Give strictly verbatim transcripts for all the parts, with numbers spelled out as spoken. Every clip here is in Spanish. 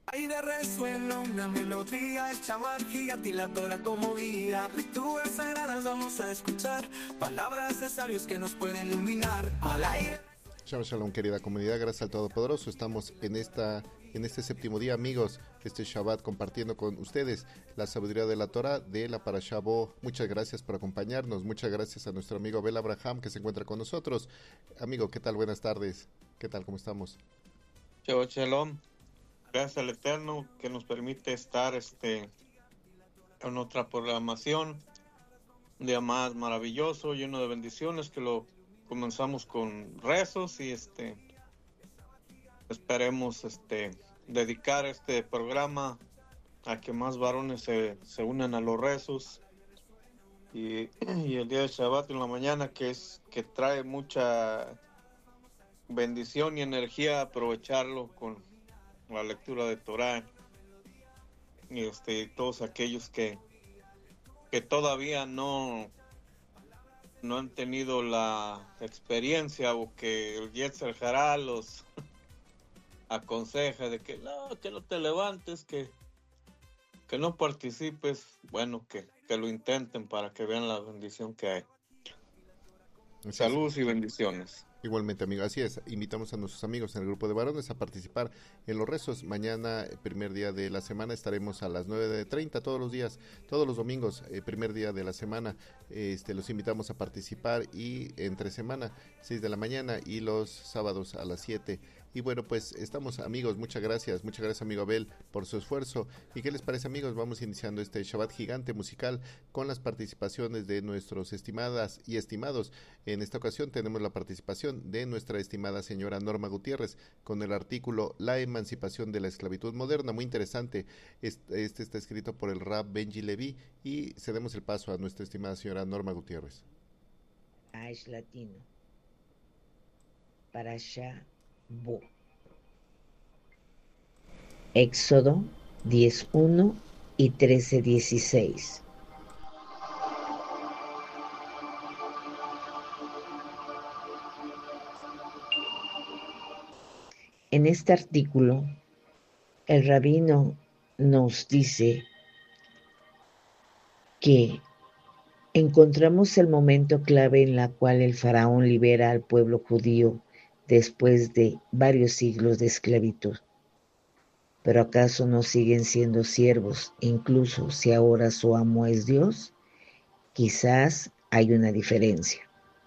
Aire resuena una melodía, el chaval gigante y la Torah como guía. Lecturas sagradas vamos a escuchar, palabras de sabios que nos pueden iluminar. Al aire. Shalom, shalom, querida comunidad, gracias al Todopoderoso. Estamos en esta en este séptimo día, amigos, este Shabbat, compartiendo con ustedes la sabiduría de la Torah de la Parashá Bo. Muchas gracias por acompañarnos, muchas gracias a nuestro amigo Abel Abraham que se encuentra con nosotros. Amigo, ¿qué tal? Buenas tardes. ¿Qué tal? ¿Cómo estamos? Shabbat Shalom. Gracias al Eterno que nos permite estar este en otra programación, un día más maravilloso, lleno de bendiciones, que lo comenzamos con rezos y este esperemos este dedicar este programa a que más varones se, se unan a los rezos y, y el día de Shabbat en la mañana, que es que trae mucha bendición y energía, aprovecharlo con la lectura de Torah y este todos aquellos que que todavía no no han tenido la experiencia o que el Yetzer Hará los aconseja de que no, que no te levantes, que que no participes, bueno, que, que lo intenten para que vean la bendición que hay. Así es. Saludos y bendiciones. Igualmente, amigo, así es. Invitamos a nuestros amigos en el grupo de varones a participar en los rezos. Mañana, primer día de la semana, estaremos a las nueve treinta todos los días, todos los domingos, eh, primer día de la semana. Este, los invitamos a participar y entre semana, seis de la mañana y los sábados a las siete. Y bueno, pues estamos, amigos, muchas gracias, muchas gracias, amigo Abel, por su esfuerzo. ¿Y qué les parece, amigos? Vamos iniciando este Shabbat gigante musical con las participaciones de nuestros estimadas y estimados. En esta ocasión tenemos la participación de nuestra estimada señora Norma Gutiérrez con el artículo La emancipación de la esclavitud moderna, muy interesante. Este, este está escrito por el Rab Benji Levi y cedemos el paso a nuestra estimada señora Norma Gutiérrez. Aish Latino. Parashá Bo. Éxodo diez uno y trece dieciséis. En este artículo, el rabino nos dice que encontramos el momento clave en la cual el faraón libera al pueblo judío después de varios siglos de esclavitud. ¿Pero acaso no siguen siendo siervos, incluso si ahora su amo es Dios? Quizás hay una diferencia.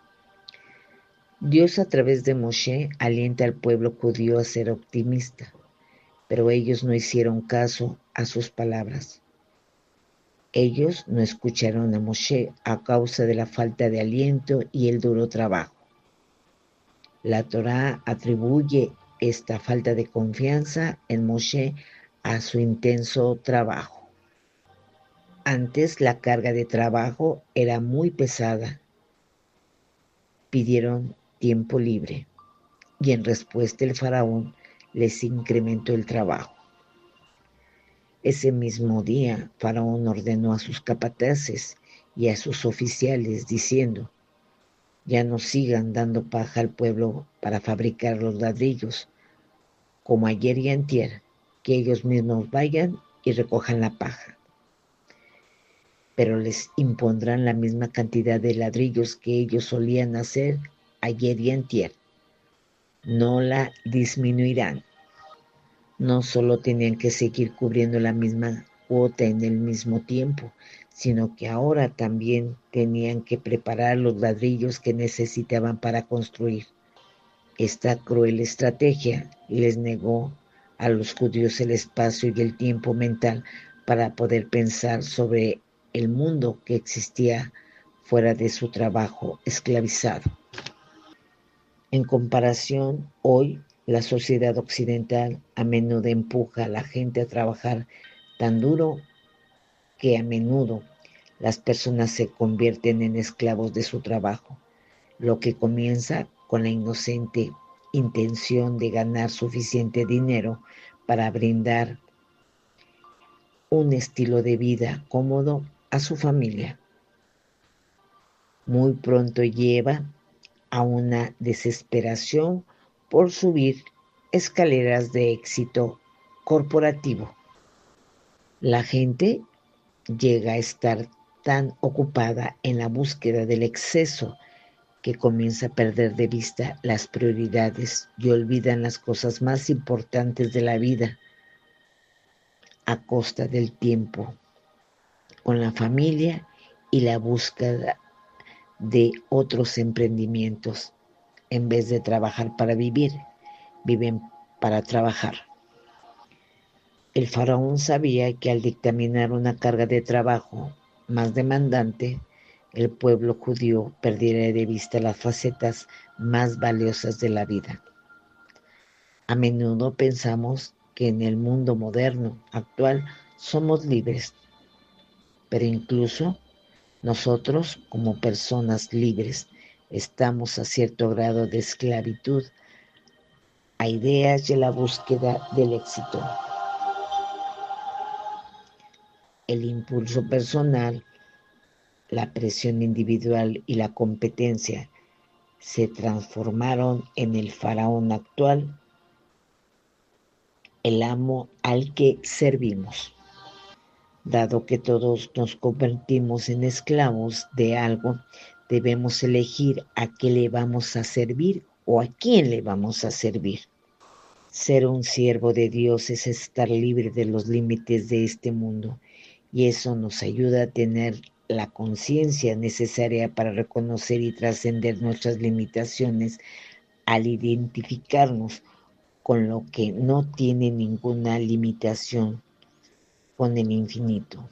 Dios a través de Moshe alienta al pueblo judío a ser optimista, pero ellos no hicieron caso a sus palabras. Ellos no escucharon a Moshe a causa de la falta de aliento y el duro trabajo. La Torá atribuye esta falta de confianza en Moshe a su intenso trabajo. Antes la carga de trabajo era muy pesada. Pidieron tiempo libre y en respuesta el faraón les incrementó el trabajo. Ese mismo día, Faraón ordenó a sus capataces y a sus oficiales diciendo: ya no sigan dando paja al pueblo para fabricar los ladrillos, como ayer y antier, que ellos mismos vayan y recojan la paja. Pero les impondrán la misma cantidad de ladrillos que ellos solían hacer ayer y antier. No la disminuirán. No solo tenían que seguir cubriendo la misma cuota en el mismo tiempo, sino que ahora también tenían que preparar los ladrillos que necesitaban para construir. Esta cruel estrategia les negó a los judíos el espacio y el tiempo mental para poder pensar sobre el mundo que existía fuera de su trabajo esclavizado. En comparación, hoy la sociedad occidental a menudo empuja a la gente a trabajar tan duro que a menudo las personas se convierten en esclavos de su trabajo, lo que comienza con la inocente intención de ganar suficiente dinero para brindar un estilo de vida cómodo a su familia. Muy pronto lleva a una desesperación por subir escaleras de éxito corporativo. La gente llega a estar tan ocupada en la búsqueda del exceso que comienza a perder de vista las prioridades y olvidan las cosas más importantes de la vida a costa del tiempo con la familia y la búsqueda de otros emprendimientos. En vez de trabajar para vivir, viven para trabajar. El faraón sabía que al dictaminar una carga de trabajo más demandante, el pueblo judío perdiera de vista las facetas más valiosas de la vida. A menudo pensamos que en el mundo moderno actual somos libres, pero incluso nosotros, como personas libres, estamos a cierto grado de esclavitud a ideas y a la búsqueda del éxito. El impulso personal, la presión individual y la competencia se transformaron en el faraón actual, el amo al que servimos. Dado que todos nos convertimos en esclavos de algo, debemos elegir a qué le vamos a servir o a quién le vamos a servir. Ser un siervo de Dios es estar libre de los límites de este mundo, y eso nos ayuda a tener la conciencia necesaria para reconocer y trascender nuestras limitaciones al identificarnos con lo que no tiene ninguna limitación, con el infinito.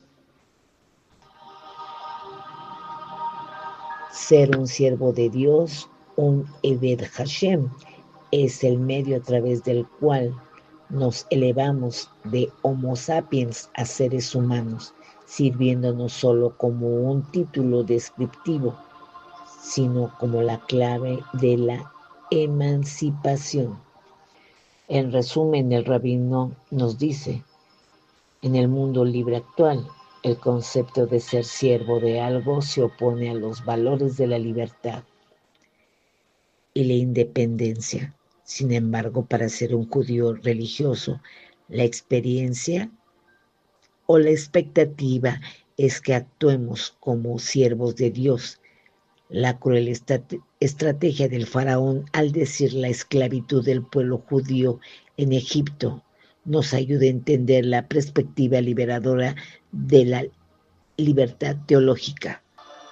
Ser un siervo de Dios, un Eved Hashem, es el medio a través del cual nos elevamos de Homo sapiens a seres humanos, sirviendo no solo como un título descriptivo, sino como la clave de la emancipación. En resumen, el rabino nos dice: en el mundo libre actual, el concepto de ser siervo de algo se opone a los valores de la libertad y la independencia. Sin embargo, para ser un judío religioso, la experiencia o la expectativa es que actuemos como siervos de Dios. La cruel estate- estrategia del faraón al decir la esclavitud del pueblo judío en Egipto nos ayuda a entender la perspectiva liberadora de la libertad teológica.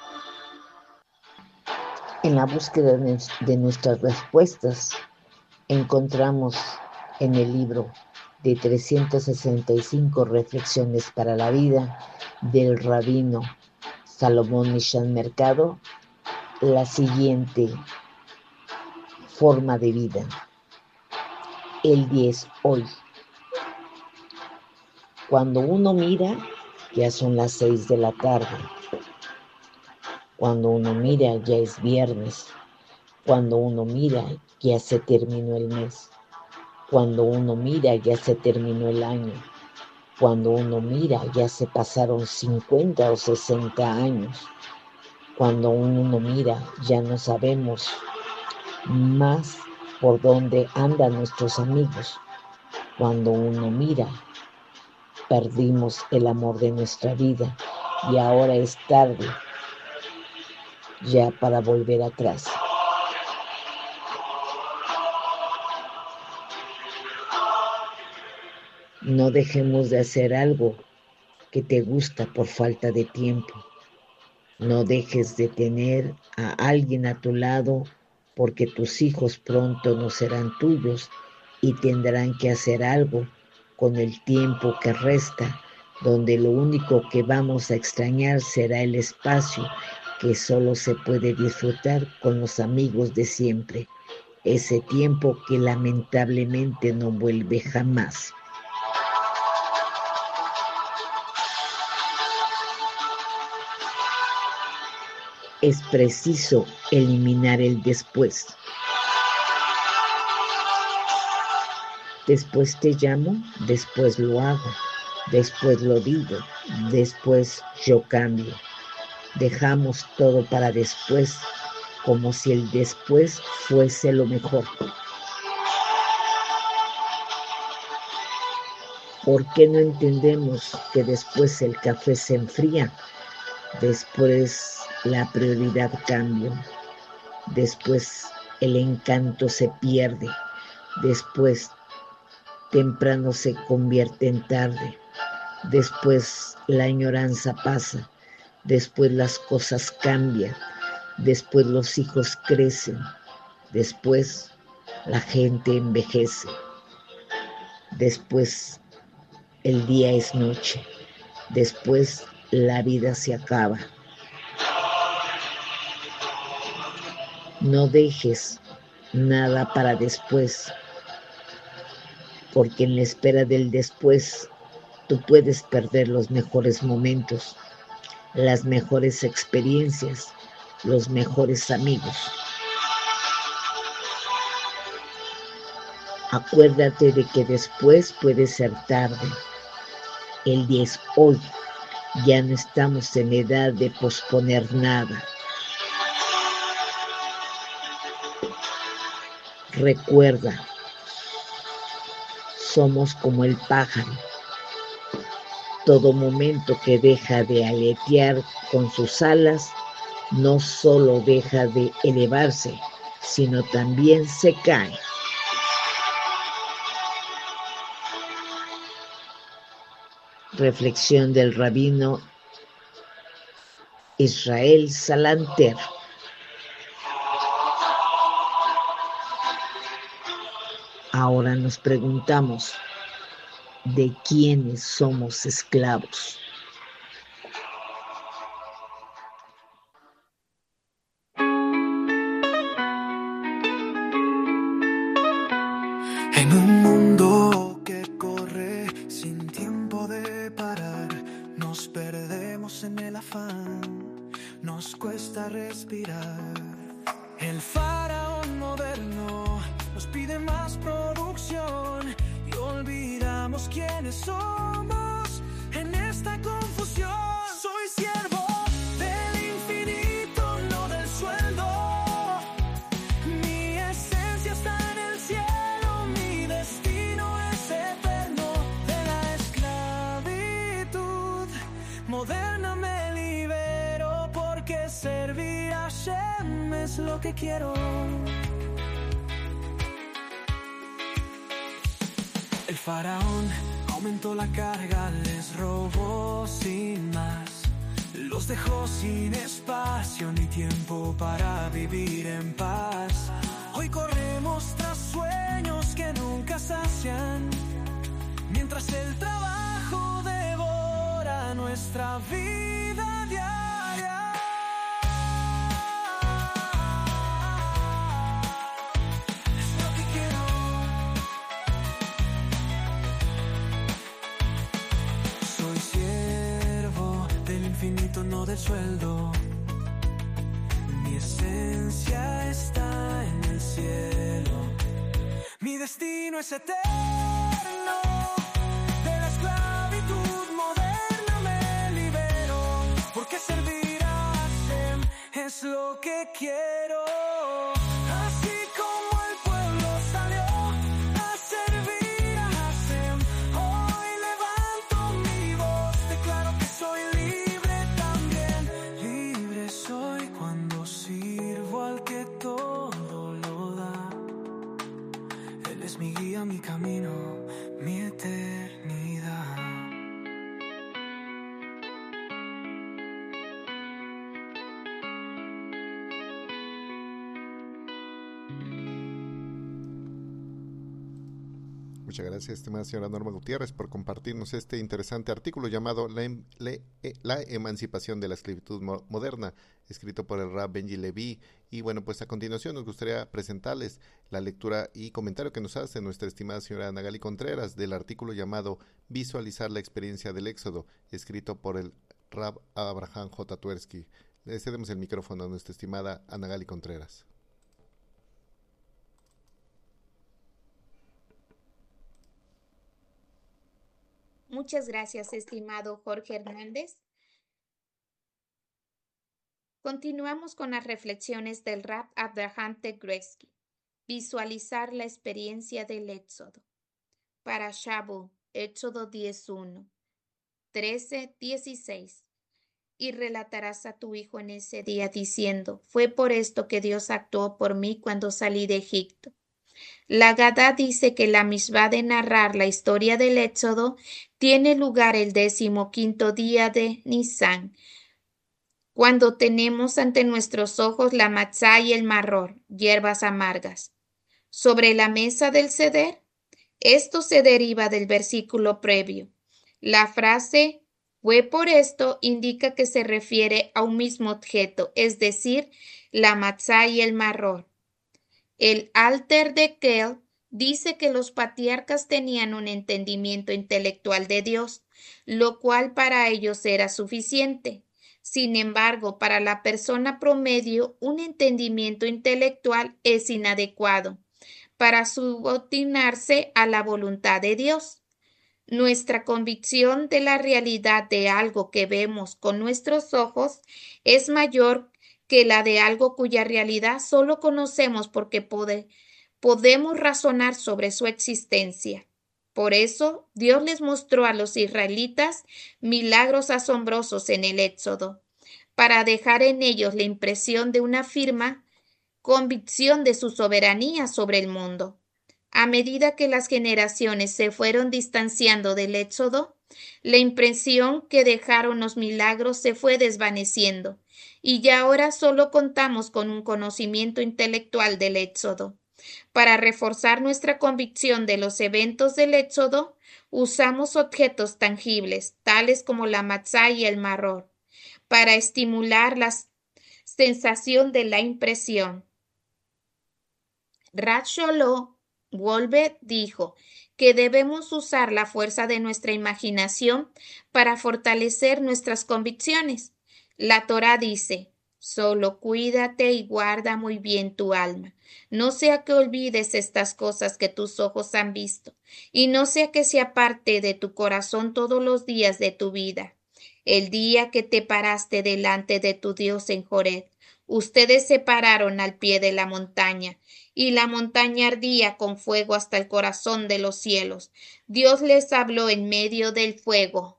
En la búsqueda de nuestras respuestas, encontramos en el libro de trescientas sesenta y cinco reflexiones para la vida del rabino Salomón Nishan Mercado la siguiente forma de vida. El diez hoy. Cuando uno mira, ya son las seis de la tarde. Cuando uno mira, ya es viernes. Cuando uno mira, ya se terminó el mes. Cuando uno mira, ya se terminó el año. Cuando uno mira, ya se pasaron cincuenta o sesenta años. Cuando uno mira, ya no sabemos más por dónde andan nuestros amigos. Cuando uno mira, perdimos el amor de nuestra vida y ahora es tarde ya para volver atrás. No dejemos de hacer algo que te gusta por falta de tiempo. No dejes de tener a alguien a tu lado porque tus hijos pronto no serán tuyos y tendrán que hacer algo con el tiempo que resta, donde lo único que vamos a extrañar será el espacio que solo se puede disfrutar con los amigos de siempre, ese tiempo que lamentablemente no vuelve jamás. Es preciso eliminar el después. Después te llamo, después lo hago, después lo digo, después yo cambio. Dejamos todo para después, como si el después fuese lo mejor. ¿Por qué no entendemos que después el café se enfría? Después la prioridad cambia. Después el encanto se pierde. Después temprano se convierte en tarde. Después la añoranza pasa. Después las cosas cambian. Después los hijos crecen. Después la gente envejece. Después el día es noche. Después la vida se acaba. No dejes nada para después, porque en la espera del después tú puedes perder los mejores momentos, las mejores experiencias, los mejores amigos. Acuérdate de que después puede ser tarde. El día es hoy. Ya no estamos en edad de posponer nada. Recuerda, somos como el pájaro. Todo momento que deja de aletear con sus alas, no solo deja de elevarse, sino también se cae. Reflexión del rabino Israel Salanter. Ahora nos preguntamos, ¿de quiénes somos esclavos? En un mundo que corre sin tiempo de parar, nos perdemos en el afán, nos cuesta respirar. El faraón moderno nos pide más producción y olvidamos quiénes somos en esta confusión. Soy siervo del infinito, no del sueldo. Mi esencia está en el cielo, mi destino es eterno. De la esclavitud moderna me libero, porque servir a Hashem es lo que quiero. El faraón aumentó la carga, les robó sin más, los dejó sin espacio ni tiempo para vivir en paz. Hoy corremos tras sueños que nunca sacian, mientras el trabajo devora nuestra vida diaria. Es lo que quiero. Soy siervo del infinito, no del sueldo. Mi esencia está en el cielo. Mi destino es eterno. De la esclavitud moderna me libero, porque servir a Hashem es lo que quiero. Así como el pueblo salió a servir a Hashem, hoy levanto mi voz, declaro que soy libre también. Libre soy cuando sirvo al que todo lo da. Él es mi guía, mi camino, mi eternidad. Muchas gracias, estimada señora Norma Gutiérrez, por compartirnos este interesante artículo llamado La, em Le eh, la emancipación de la esclavitud mo moderna, escrito por el Rab Benji Levi. Y bueno, pues a continuación nos gustaría presentarles la lectura y comentario que nos hace nuestra estimada señora Nagali Contreras del artículo llamado Visualizar la experiencia del Éxodo, escrito por el Rab Abraham J. Twersky. Le cedemos el micrófono a nuestra estimada Nagali Contreras. Muchas gracias, estimado Jorge Hernández. Continuamos con las reflexiones del Rab Abraham Twersky. Visualizar la experiencia del Éxodo. Para Shabu, Éxodo diez uno, trece, dieciséis. Y relatarás a tu hijo en ese día diciendo, fue por esto que Dios actuó por mí cuando salí de Egipto. La Agadá dice que la misbá de narrar la historia del Éxodo tiene lugar el decimoquinto día de Nisán, cuando tenemos ante nuestros ojos la matzá y el marror, hierbas amargas, sobre la mesa del ceder. Esto se deriva del versículo previo. La frase fue por esto indica que se refiere a un mismo objeto, es decir, la matzá y el marror. El Alter de Kell dice que los patriarcas tenían un entendimiento intelectual de Dios, lo cual para ellos era suficiente. Sin embargo, para la persona promedio, un entendimiento intelectual es inadecuado para subordinarse a la voluntad de Dios. Nuestra convicción de la realidad de algo que vemos con nuestros ojos es mayor que la de algo cuya realidad solo conocemos porque pode, podemos razonar sobre su existencia. Por eso, Dios les mostró a los israelitas milagros asombrosos en el Éxodo, para dejar en ellos la impresión de una firme convicción de su soberanía sobre el mundo. A medida que las generaciones se fueron distanciando del Éxodo, la impresión que dejaron los milagros se fue desvaneciendo, y ya ahora solo contamos con un conocimiento intelectual del Éxodo. Para reforzar nuestra convicción de los eventos del Éxodo, usamos objetos tangibles, tales como la matzá y el marror, para estimular la sensación de la impresión. Rav Shlomo Wolbe dijo que debemos usar la fuerza de nuestra imaginación para fortalecer nuestras convicciones. La Torá dice, solo cuídate y guarda muy bien tu alma. No sea que olvides estas cosas que tus ojos han visto, y no sea que se aparte de tu corazón todos los días de tu vida. El día que te paraste delante de tu Dios en Joreb, ustedes se pararon al pie de la montaña, y la montaña ardía con fuego hasta el corazón de los cielos. Dios les habló en medio del fuego.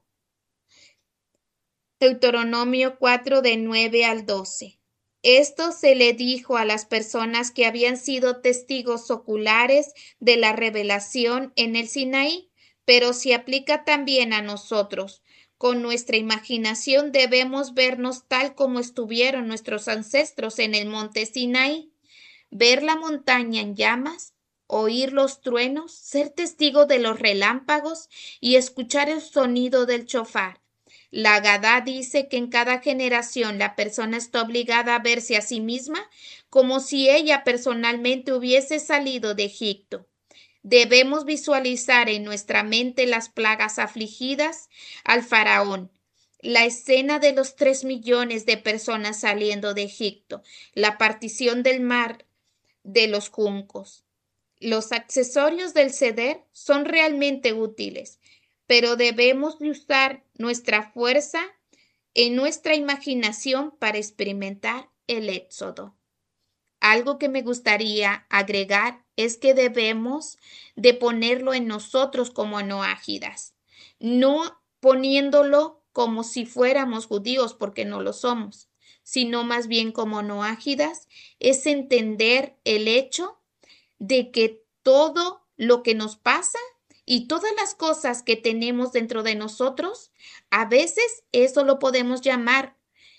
Deuteronomio cuatro, de nueve al doce. Esto se le dijo a las personas que habían sido testigos oculares de la revelación en el Sinaí, pero se aplica también a nosotros. Con nuestra imaginación debemos vernos tal como estuvieron nuestros ancestros en el monte Sinaí. Ver la montaña en llamas, oír los truenos, ser testigo de los relámpagos y escuchar el sonido del shofar. La Agadá dice que en cada generación la persona está obligada a verse a sí misma como si ella personalmente hubiese salido de Egipto. Debemos visualizar en nuestra mente las plagas afligidas al faraón, la escena de los tres millones de personas saliendo de Egipto, la partición del mar de los juncos. Los accesorios del ceder son realmente útiles, pero debemos usar nuestra fuerza en nuestra imaginación para experimentar el Éxodo. Algo que me gustaría agregar es que debemos de ponerlo en nosotros como noágidas, no poniéndolo como si fuéramos judíos porque no lo somos, sino más bien como noágidas, es entender el hecho de que todo lo que nos pasa y todas las cosas que tenemos dentro de nosotros, a veces eso lo podemos llamar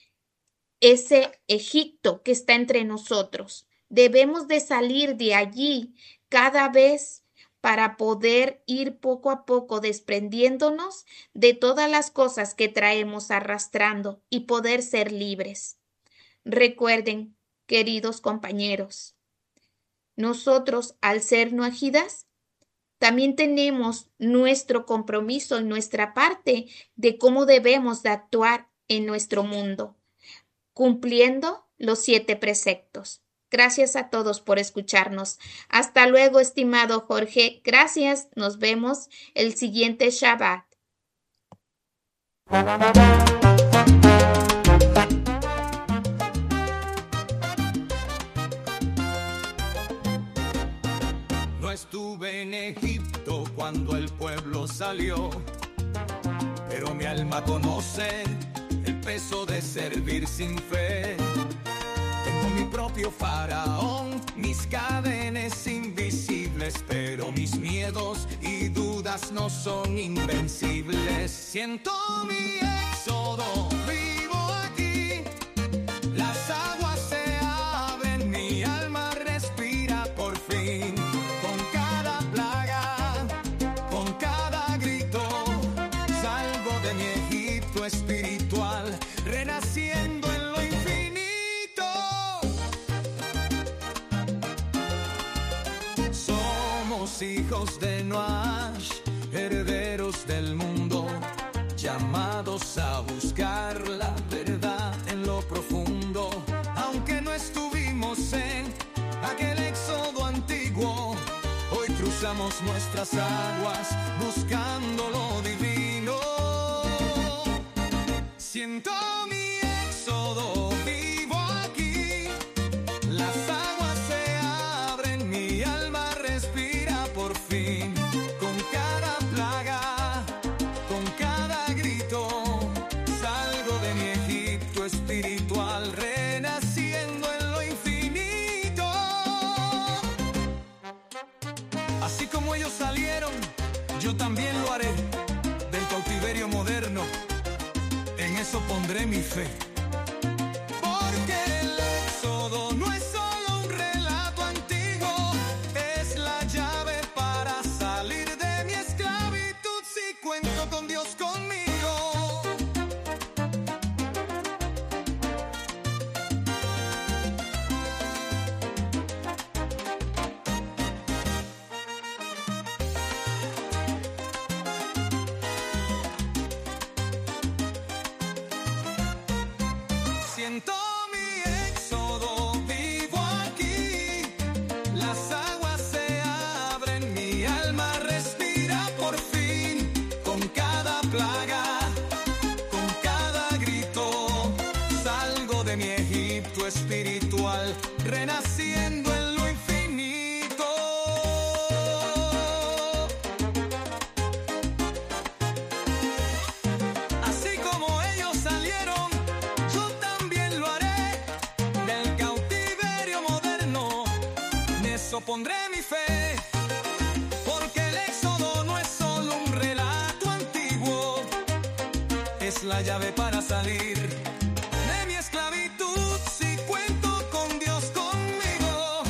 ese Egipto que está entre nosotros. Debemos de salir de allí cada vez para poder ir poco a poco desprendiéndonos de todas las cosas que traemos arrastrando y poder ser libres. Recuerden, queridos compañeros, nosotros al ser noajidas, también tenemos nuestro compromiso en nuestra parte de cómo debemos de actuar en nuestro mundo, cumpliendo los siete preceptos. Gracias a todos por escucharnos. Hasta luego, estimado Jorge. Gracias. Nos vemos el siguiente Shabbat. No estuve en Egipto mundo cuando el pueblo salió, pero mi alma conoce el peso de servir sin fe. Tengo mi propio faraón, mis cadenas invisibles, pero mis miedos y dudas no son invencibles. Siento mi éxodo, vivo aquí, las aguas se abren, mi alma respira por fin. Con cada plaga, con cada grito, salgo de mi Egipto espiritual, renaciendo en lo infinito. Somos hijos de Noash, herederos del mundo, llamados a buscar la verdad en lo profundo. Aunque no estuvimos en aquel éxodo antiguo, hoy cruzamos nuestras aguas buscando lo divino. Siento mi éxodo, vivo aquí, las aguas se abren, mi alma respira por fin. Con cada plaga, con cada grito, salgo de mi Egipto espiritual, renaciendo en lo infinito. Así como ellos salieron, yo también lo haré del cautiverio moderno. En eso pondré mi fe. Porque el éxodo no es solo un relato antiguo, es la llave para salir de mi esclavitud si cuento con Dios conmigo. Siento mi éxodo, vivo aquí, las aguas se abren, mi alma respira por fin. Con cada plaga, con cada grito, salgo de mi Egipto espiritual, renaciendo en lo infinito. Así como ellos salieron, yo también lo haré del cautiverio moderno. En eso pondré mi fe, porque el éxodo no es solo un relato antiguo, es la llave para salir de mi esclavitud si cuento con Dios conmigo.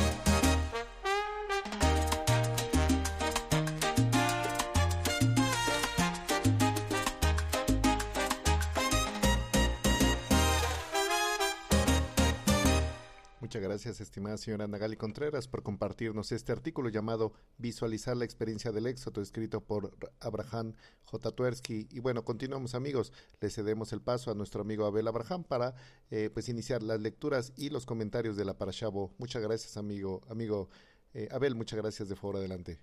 Muchas gracias, estimada señora Nagali Contreras, por compartirnos este artículo llamado Visualizar la experiencia del éxodo, escrito por Abraham J. Twersky. Y bueno, continuamos, amigos. Le cedemos el paso a nuestro amigo Abel Abraham para eh, pues iniciar las lecturas y los comentarios de la Parashá Bo. Muchas gracias, amigo. Amigo eh, Abel, muchas gracias. De favor, adelante.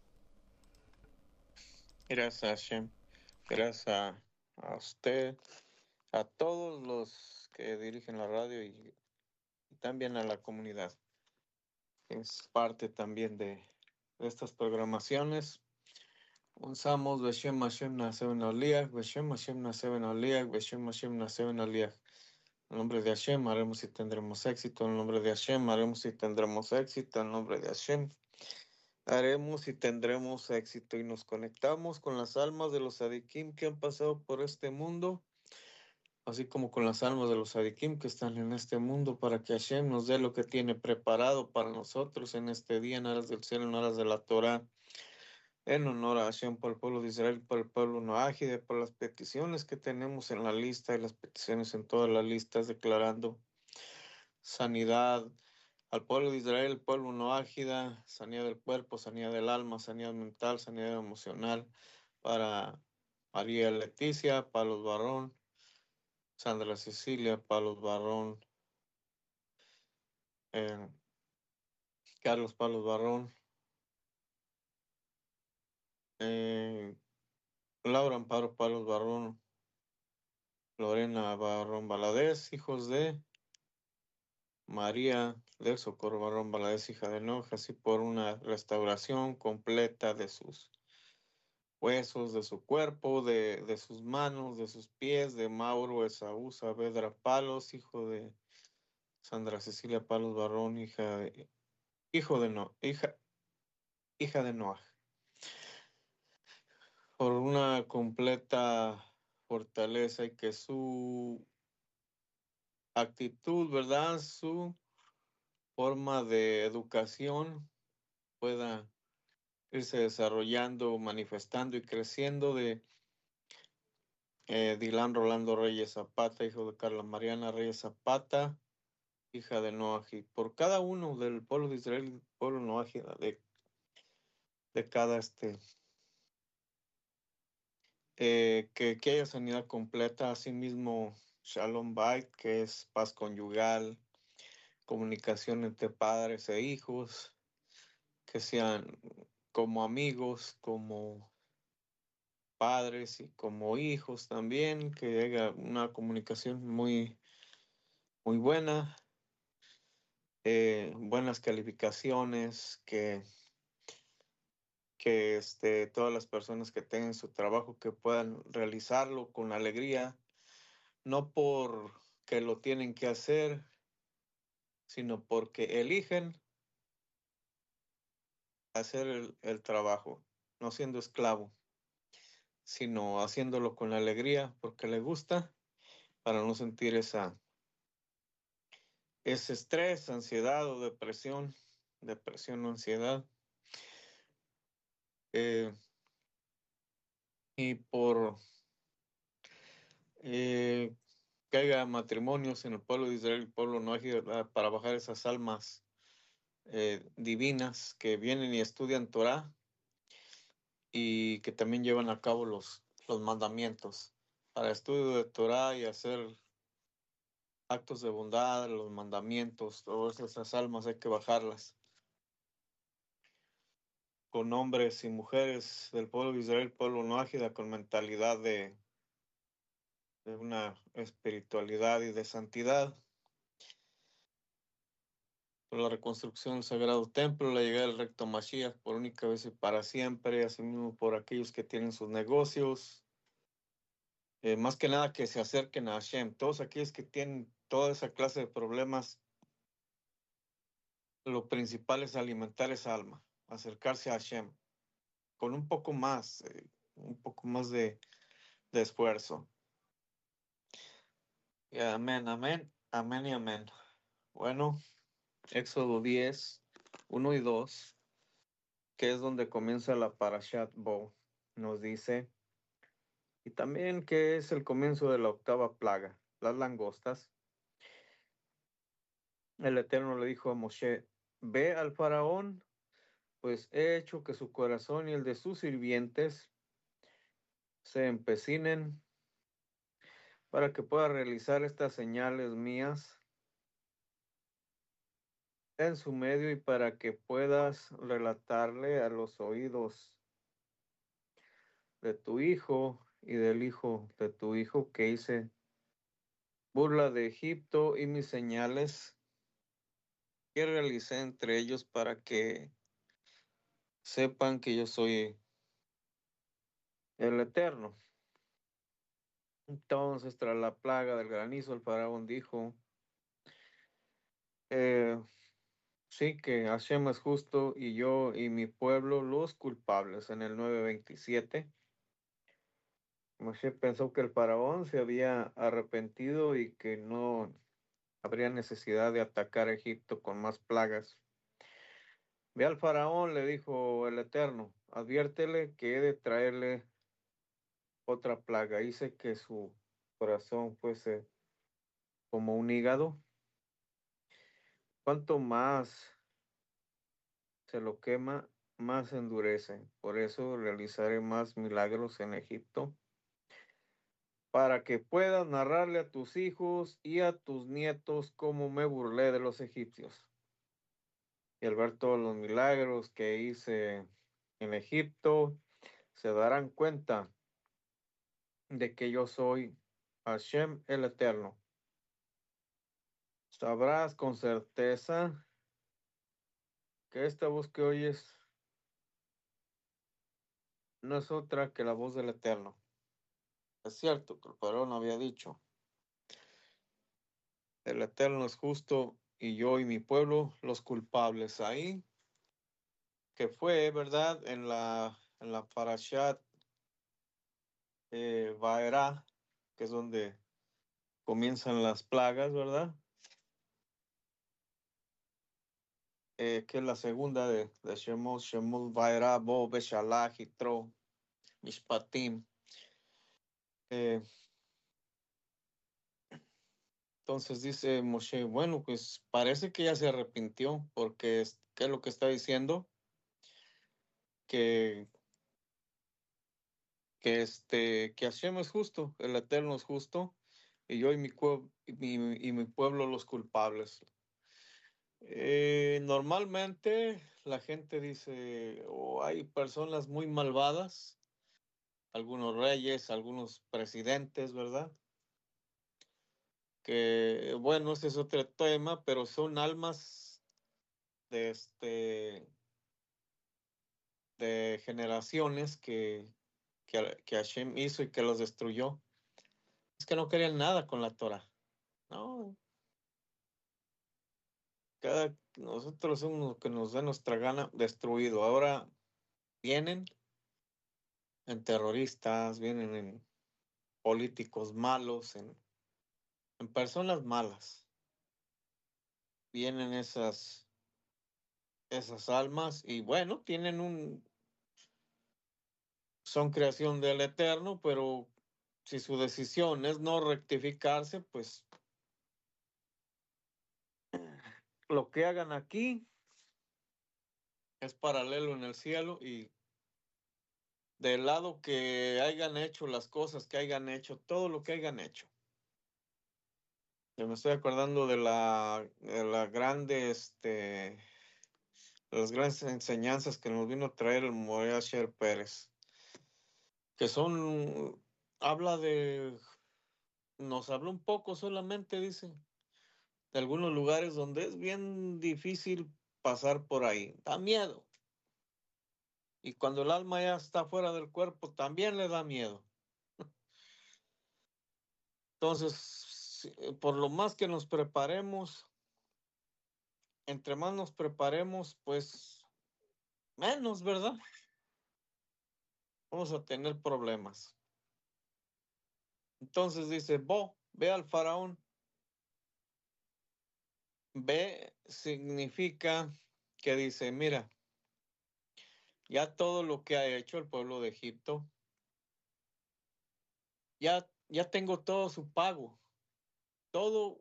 Gracias, Hashem. Gracias a, a usted, a todos los que dirigen la radio y, y también a la comunidad. Es parte también de, de estas programaciones. Usamos Beshem Hashem Naseben Aliach, Beshem Hashem Naseben Aliach, Beshem Hashem Naseben Aliach. En el nombre de Hashem haremos y tendremos éxito. En el nombre de Hashem haremos y tendremos éxito. En el nombre de Hashem haremos y tendremos éxito. Y nos conectamos con las almas de los Sadikim que han pasado por este mundo, así como con las almas de los Sadikim que están en este mundo, para que Hashem nos dé lo que tiene preparado para nosotros en este día, en aras del cielo, en aras de la Torah, en honor a Hashem, por el pueblo de Israel, por el pueblo noájide, por las peticiones que tenemos en la lista y las peticiones en todas las listas, declarando sanidad al pueblo de Israel, el pueblo noájida, sanidad del cuerpo, sanidad del alma, sanidad mental, sanidad emocional, para María Leticia, Palos Barrón, Sandra Cecilia, Palos Barrón, eh, Carlos Palos Barrón, eh, Laura Amparo Palos Barrón, Lorena Barrón Valadez, hijos de María del Socorro Barrón Valadez, hija de Enoja, así por una restauración completa de sus huesos de su cuerpo, de, de sus manos, de sus pies, de Mauro Esaú Saavedra Palos, hijo de Sandra Cecilia Palos Barrón, hija de, hijo de no, hija, hija de Noah, por una completa fortaleza y que su actitud, ¿verdad? Su forma de educación pueda irse desarrollando, manifestando y creciendo de eh, Dylan Rolando Reyes Zapata, hijo de Carla Mariana Reyes Zapata, hija de Noaji, por cada uno del pueblo de Israel, pueblo Noaji, de, de cada este, eh, que, que haya sanidad completa, asimismo Shalom Bait, que es paz conyugal, comunicación entre padres e hijos, que sean como amigos, como padres y como hijos también, que haya una comunicación muy, muy buena, eh, buenas calificaciones, que, que este, todas las personas que tengan su trabajo que puedan realizarlo con alegría, no por que lo tienen que hacer, sino porque eligen hacer el, el trabajo, no siendo esclavo, sino haciéndolo con alegría porque le gusta, para no sentir esa, ese estrés, ansiedad o depresión, depresión o ansiedad. Eh, y por eh, que haya matrimonios en el pueblo de Israel, el pueblo no hay, ¿verdad? Para bajar esas almas eh, divinas que vienen y estudian Torah y que también llevan a cabo los, los mandamientos. Para estudio de Torah y hacer actos de bondad, los mandamientos, todas esas almas hay que bajarlas. Con hombres y mujeres del pueblo de Israel, pueblo no ágida, con mentalidad de, de una espiritualidad y de santidad. Por la reconstrucción del Sagrado Templo, la llegada del recto Mashiach por única vez y para siempre, asimismo por aquellos que tienen sus negocios, eh, más que nada que se acerquen a Hashem. Todos aquellos que tienen toda esa clase de problemas, lo principal es alimentar esa alma, acercarse a Hashem con un poco más, eh, un poco más de, de esfuerzo. Y amén, amén, amén y amén. Bueno, Éxodo diez, uno y dos, que es donde comienza la Parashat Bo, nos dice, y también que es el comienzo de la octava plaga, las langostas. El Eterno le dijo a Moshe, ve al faraón, pues he hecho que su corazón y el de sus sirvientes se empecinen para que pueda realizar estas señales mías en su medio y para que puedas relatarle a los oídos de tu hijo y del hijo de tu hijo que hice burla de Egipto y mis señales que realicé entre ellos para que sepan que yo soy el Eterno. Entonces, tras la plaga del granizo, el faraón dijo, eh, sí que Hashem es justo y yo y mi pueblo los culpables. En el nueve veintisiete, Moshe pensó que el faraón se había arrepentido y que no habría necesidad de atacar a Egipto con más plagas. Ve al faraón, le dijo el Eterno, adviértele que he de traerle otra plaga. Hice que su corazón fuese como un hígado. Cuanto más se lo quema, más se endurece. Por eso realizaré más milagros en Egipto, para que puedas narrarle a tus hijos y a tus nietos cómo me burlé de los egipcios. Y al ver todos los milagros que hice en Egipto, se darán cuenta de que yo soy Hashem el Eterno. Sabrás con certeza que esta voz que oyes no es otra que la voz del Eterno. Es cierto que el faraón había dicho, el Eterno es justo y yo y mi pueblo los culpables. Ahí, que fue, ¿verdad? En la, en la Parashat eh, Vaerá, que es donde comienzan las plagas, ¿verdad? Eh, que es la segunda de, de Shemot, Shemot Vaerá, Bo, Beshalach, Yitro, Mishpatim. Eh, entonces dice Moshe, bueno, pues parece que ya se arrepintió, porque es, ¿qué es lo que está diciendo? Que, que, este, que Hashem es justo, el Eterno es justo, y yo y mi, cue- y mi, y mi pueblo los culpables. Eh, normalmente la gente dice, o hay personas muy malvadas, algunos reyes, algunos presidentes, ¿verdad? Que, bueno, ese es otro tema, pero son almas de este de generaciones que, que, que Hashem hizo y que los destruyó. Es que no querían nada con la Torah. No, cada, nosotros somos los que nos da nuestra gana destruido. Ahora vienen en terroristas, vienen en políticos malos, en, en personas malas. Vienen esas, esas almas y bueno, tienen un, son creación del Eterno, pero si su decisión es no rectificarse, pues lo que hagan aquí es paralelo en el cielo y del lado que hayan hecho las cosas que hayan hecho, todo lo que hayan hecho. Yo me estoy acordando de la, de la grande, este, de las grandes enseñanzas que nos vino a traer el Moriah Sher Pérez, que son, habla de, nos habló un poco solamente, dice, de algunos lugares donde es bien difícil pasar por ahí, da miedo. Y cuando el alma ya está fuera del cuerpo, también le da miedo. Entonces, por lo más que nos preparemos, entre más nos preparemos, pues menos, ¿verdad? Vamos a tener problemas. Entonces dice, Bo, ve al faraón. Ve significa que dice, mira, ya todo lo que ha hecho el pueblo de Egipto, ya, ya tengo todo su pago. Todo,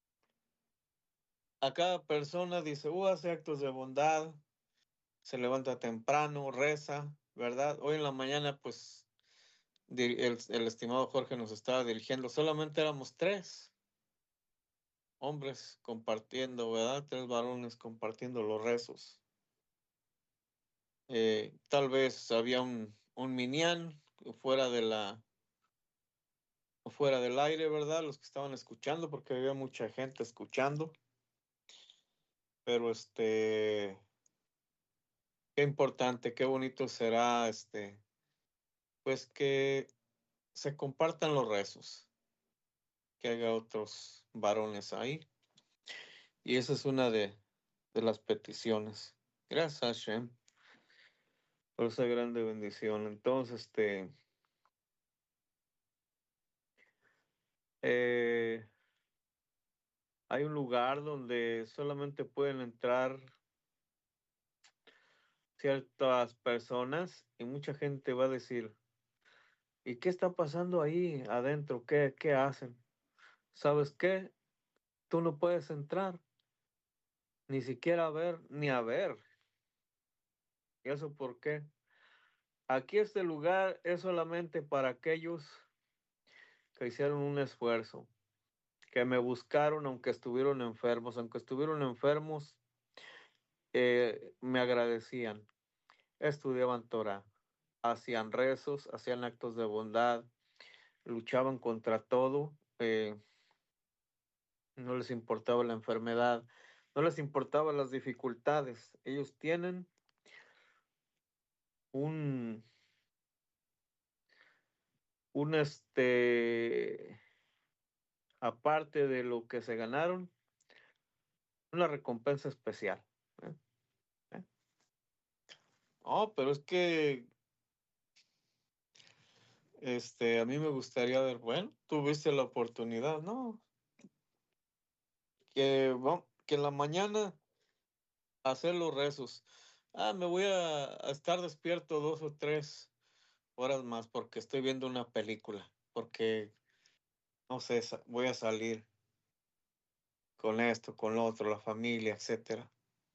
a cada persona dice, uh, hace actos de bondad, se levanta temprano, reza, ¿verdad? Hoy en la mañana, pues el, el estimado Jorge nos estaba dirigiendo, solamente éramos tres hombres compartiendo, ¿verdad? Tres varones compartiendo los rezos. Eh, tal vez había un, un minián fuera de la, fuera del aire, ¿verdad? Los que estaban escuchando, porque había mucha gente escuchando. Pero este, qué importante, qué bonito será, este, pues que se compartan los rezos, que haya otros varones ahí. Y esa es una de, de las peticiones. Gracias, Hashem, por esa grande bendición. Entonces, este, eh, hay un lugar donde solamente pueden entrar ciertas personas y mucha gente va a decir, ¿y qué está pasando ahí adentro? ¿Qué, qué hacen? ¿Sabes qué? Tú no puedes entrar, ni siquiera a ver, ni a ver. ¿Y eso por qué? Aquí este lugar es solamente para aquellos que hicieron un esfuerzo, que me buscaron aunque estuvieron enfermos, aunque estuvieron enfermos, eh, me agradecían, estudiaban Torah, hacían rezos, hacían actos de bondad, luchaban contra todo, eh, no les importaba la enfermedad, no les importaban las dificultades. Ellos tienen un, un este, aparte de lo que se ganaron, una recompensa especial. ¿eh? ¿eh? No, pero es que este, a mí me gustaría ver, bueno, tuviste la oportunidad, ¿no? Que, vamos, que en la mañana hacer los rezos. Ah, me voy a, a estar despierto dos o tres horas más porque estoy viendo una película, porque, no sé, sa- voy a salir con esto, con lo otro, la familia, etcétera.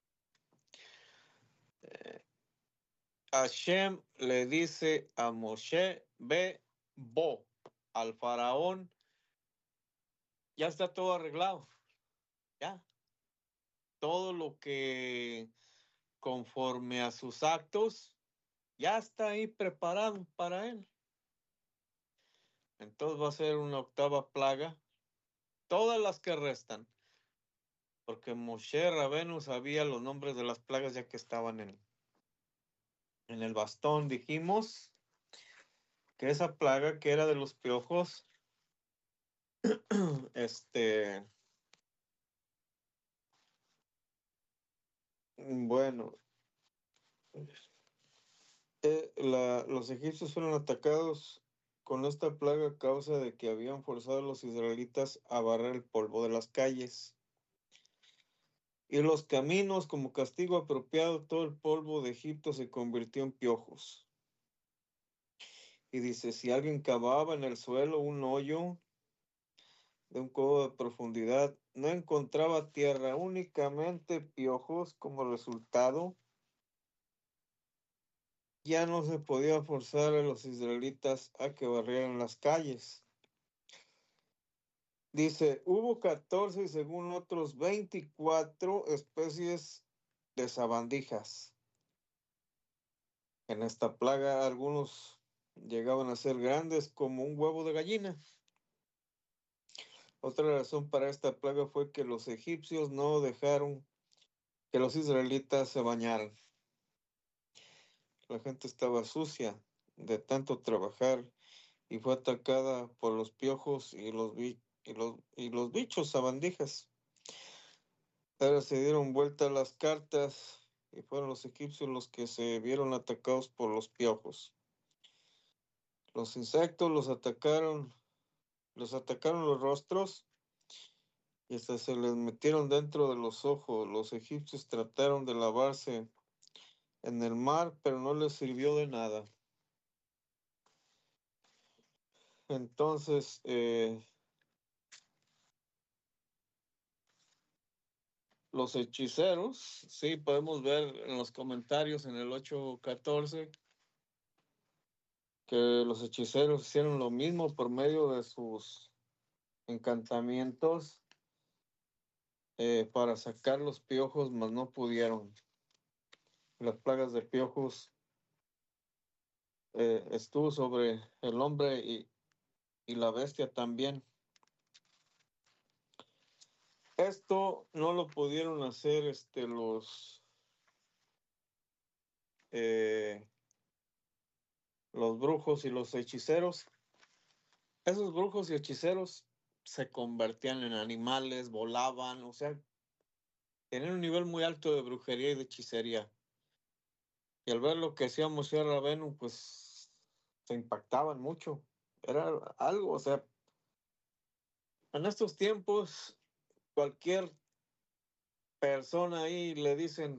Eh, Hashem le dice a Moshe, ve, bo, al faraón, ya está todo arreglado, ya, todo lo que conforme a sus actos, ya está ahí preparado para él. Entonces va a ser una octava plaga, todas las que restan, porque Moshe Rabenu sabía los nombres de las plagas ya que estaban en, en el bastón. Dijimos que esa plaga que era de los piojos, este, bueno, eh, la, los egipcios fueron atacados con esta plaga a causa de que habían forzado a los israelitas a barrer el polvo de las calles y los caminos. Como castigo apropiado, todo el polvo de Egipto se convirtió en piojos. Y dice, si alguien cavaba en el suelo un hoyo de un codo de profundidad, no encontraba tierra, únicamente piojos como resultado. Ya no se podía forzar a los israelitas a que barrieran las calles. Dice, hubo catorce y según otros veinticuatro especies de sabandijas. En esta plaga algunos llegaban a ser grandes como un huevo de gallina. Otra razón para esta plaga fue que los egipcios no dejaron que los israelitas se bañaran. La gente estaba sucia de tanto trabajar y fue atacada por los piojos y los, bi- y los, y los bichos sabandijas. Ahora se dieron vuelta las cartas y fueron los egipcios los que se vieron atacados por los piojos. Los insectos los atacaron, los atacaron los rostros y hasta se les metieron dentro de los ojos. Los egipcios trataron de lavarse en el mar, pero no les sirvió de nada. Entonces, eh, los hechiceros, sí, podemos ver en los comentarios en el ocho catorce que los hechiceros hicieron lo mismo por medio de sus encantamientos eh, para sacar los piojos, mas no pudieron. Las plagas de piojos eh, estuvo sobre el hombre y, y la bestia también. Esto no lo pudieron hacer este, los, eh, los brujos y los hechiceros. Esos brujos y hechiceros se convertían en animales, volaban, o sea, tenían un nivel muy alto de brujería y de hechicería. Y al ver lo que hacía Moshe Rabenu, pues se impactaban mucho. Era algo, o sea, en estos tiempos, cualquier persona ahí le dicen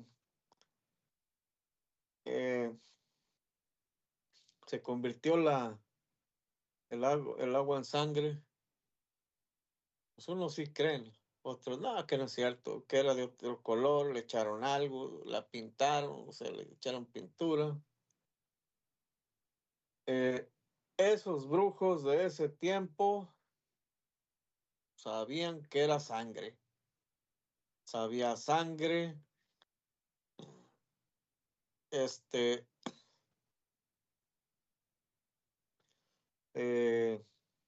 que se convirtió la, el, agua, el agua en sangre. Pues unos sí creen, otros no, que no es cierto, que era de otro color, le echaron algo, la pintaron, o sea, le echaron pintura. Eh, esos brujos de ese tiempo sabían que era sangre. Sabía sangre, este, eh,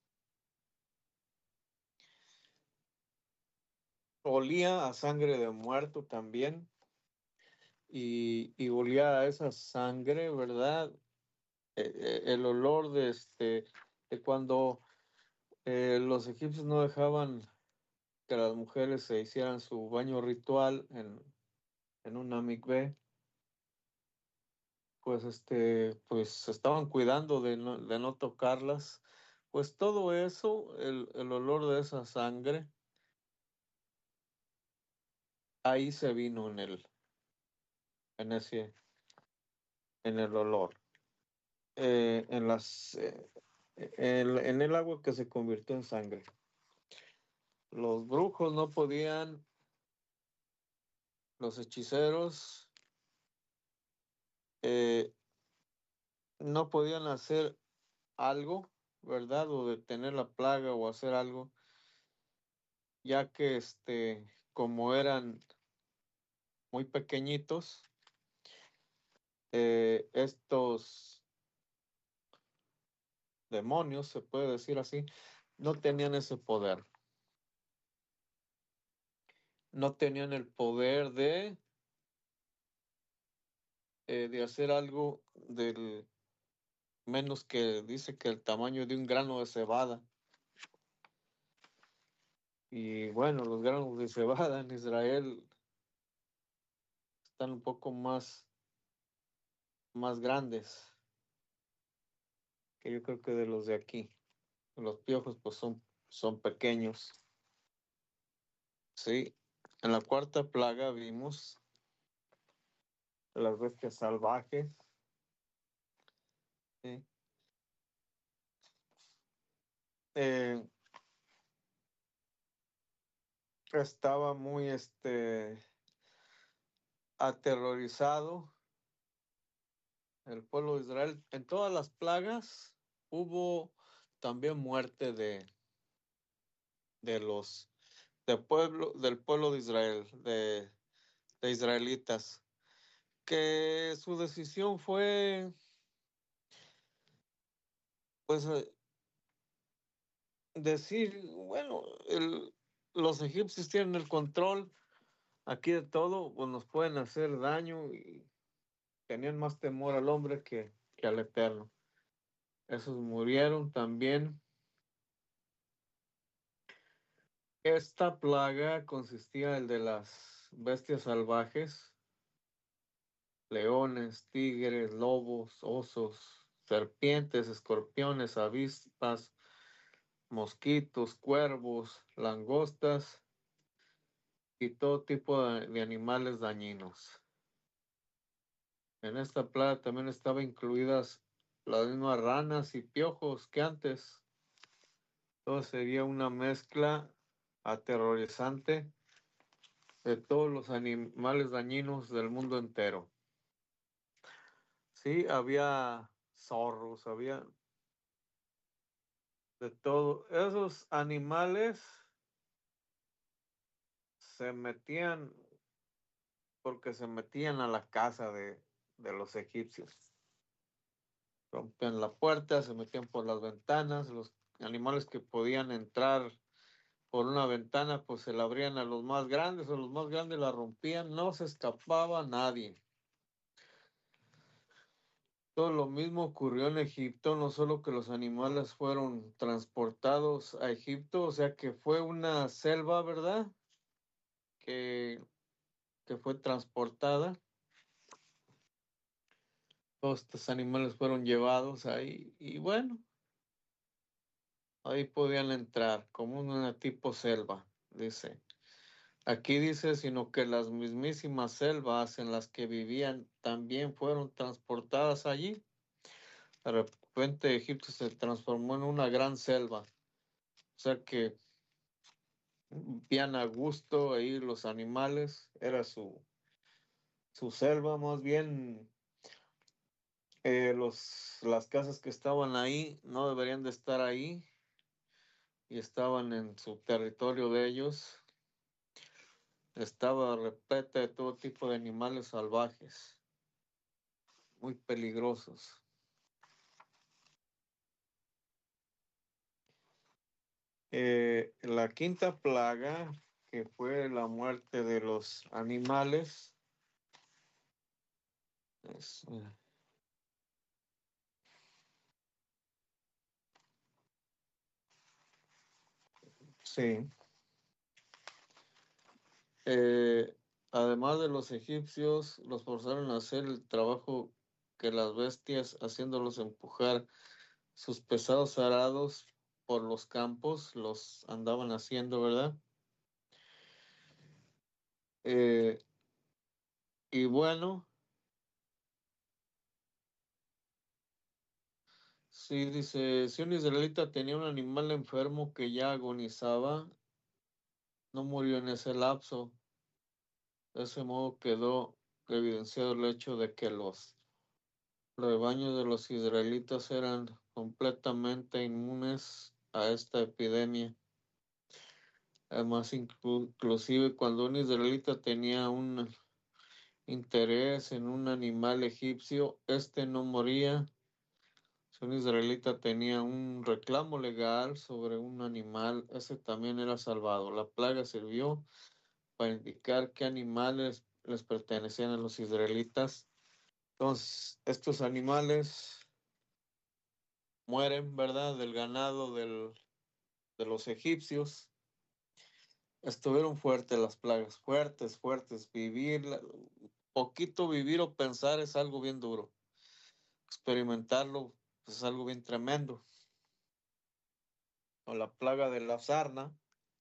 olía a sangre de muerto también. Y, y olía a esa sangre, ¿verdad? Eh, eh, el olor de este de cuando eh, los egipcios no dejaban que las mujeres se hicieran su baño ritual en, en una mikvé, pues este, pues se estaban cuidando de no, de no tocarlas. Pues todo eso, el, el olor de esa sangre, ahí se vino en el, en ese, en el olor. Eh, en las, eh, en, en el agua que se convirtió en sangre. Los brujos no podían, los hechiceros eh, no podían hacer algo, ¿verdad? O detener la plaga o hacer algo, ya que este, como eran muy pequeñitos, eh, estos demonios, se puede decir así, no tenían ese poder. No tenían el poder de, eh, de hacer algo del menos que dice que el tamaño de un grano de cebada. Y bueno, los granos de cebada en Israel están un poco más, más grandes que yo creo que de los de aquí. Los piojos pues son, son pequeños. Sí, en la cuarta plaga vimos las bestias salvajes. Sí. Eh, estaba muy este, aterrorizado el pueblo de Israel. En todas las plagas hubo también muerte de, de los de pueblo, del pueblo de Israel, de, de israelitas, que su decisión fue, pues, eh, decir, bueno, el, los egipcios tienen el control aquí de todo, pues nos pueden hacer daño y tenían más temor al hombre que, que al Eterno. Esos murieron también. Esta plaga consistía el de las bestias salvajes, leones, tigres, lobos, osos, serpientes, escorpiones, avispas, mosquitos, cuervos, langostas y todo tipo de, de animales dañinos. En esta plaga también estaban incluidas las mismas ranas y piojos que antes. Todo sería una mezcla aterrorizante de todos los animales dañinos del mundo entero. Sí, había zorros, había de todo. Esos animales se metían porque se metían a la casa de, de los egipcios. Rompían la puerta, se metían por las ventanas. Los animales que podían entrar por una ventana, pues se la abrían a los más grandes, o los más grandes la rompían. No se escapaba nadie. Todo lo mismo ocurrió en Egipto, no solo que los animales fueron transportados a Egipto, o sea que fue una selva, ¿verdad? Que, que fue transportada. Todos estos animales fueron llevados ahí y bueno, ahí podían entrar como una tipo selva, dice. Aquí dice, sino que las mismísimas selvas en las que vivían también fueron transportadas allí. De repente Egipto se transformó en una gran selva. O sea que bien a gusto ahí los animales, era su, su selva, más bien eh, los, las casas que estaban ahí no deberían de estar ahí y estaban en su territorio de ellos. Estaba repleta de todo tipo de animales salvajes, muy peligrosos. Eh, la quinta plaga, que fue la muerte de los animales, es, Sí. Eh, además de los egipcios, los forzaron a hacer el trabajo que las bestias, haciéndolos empujar sus pesados arados por los campos, los andaban haciendo, ¿verdad? Eh, y bueno, sí, dice, si un israelita tenía un animal enfermo que ya agonizaba, no murió en ese lapso. De ese modo quedó evidenciado el hecho de que los rebaños de los israelitas eran completamente inmunes a esta epidemia. Además, inclu- inclusive cuando un israelita tenía un interés en un animal egipcio, este no moría. Si un israelita tenía un reclamo legal sobre un animal, ese también era salvado. La plaga sirvió para indicar qué animales les pertenecían a los israelitas. Entonces, estos animales mueren, ¿verdad? Del ganado del, de los egipcios. Estuvieron fuertes las plagas, fuertes, fuertes. Vivir, poquito vivir o pensar es algo bien duro. Experimentarlo pues, es algo bien tremendo. O la plaga de la sarna.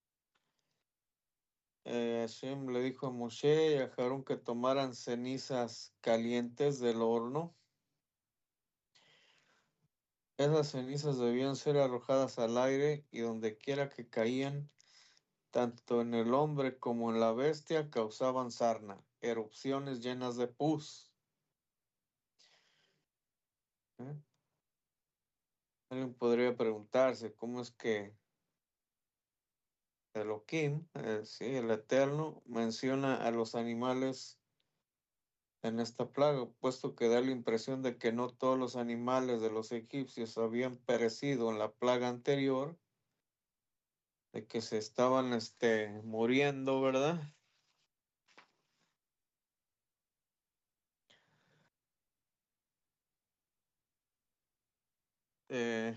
Eh, Hashem le dijo a Moshe y a Jarón que tomaran cenizas calientes del horno. Esas cenizas debían ser arrojadas al aire y donde quiera que caían, tanto en el hombre como en la bestia, causaban sarna, erupciones llenas de pus. ¿Eh? Alguien podría preguntarse cómo es que Elohim, eh, sí, el Eterno, menciona a los animales en esta plaga, puesto que da la impresión de que no todos los animales de los egipcios habían perecido en la plaga anterior, de que se estaban este, muriendo, ¿verdad? Eh,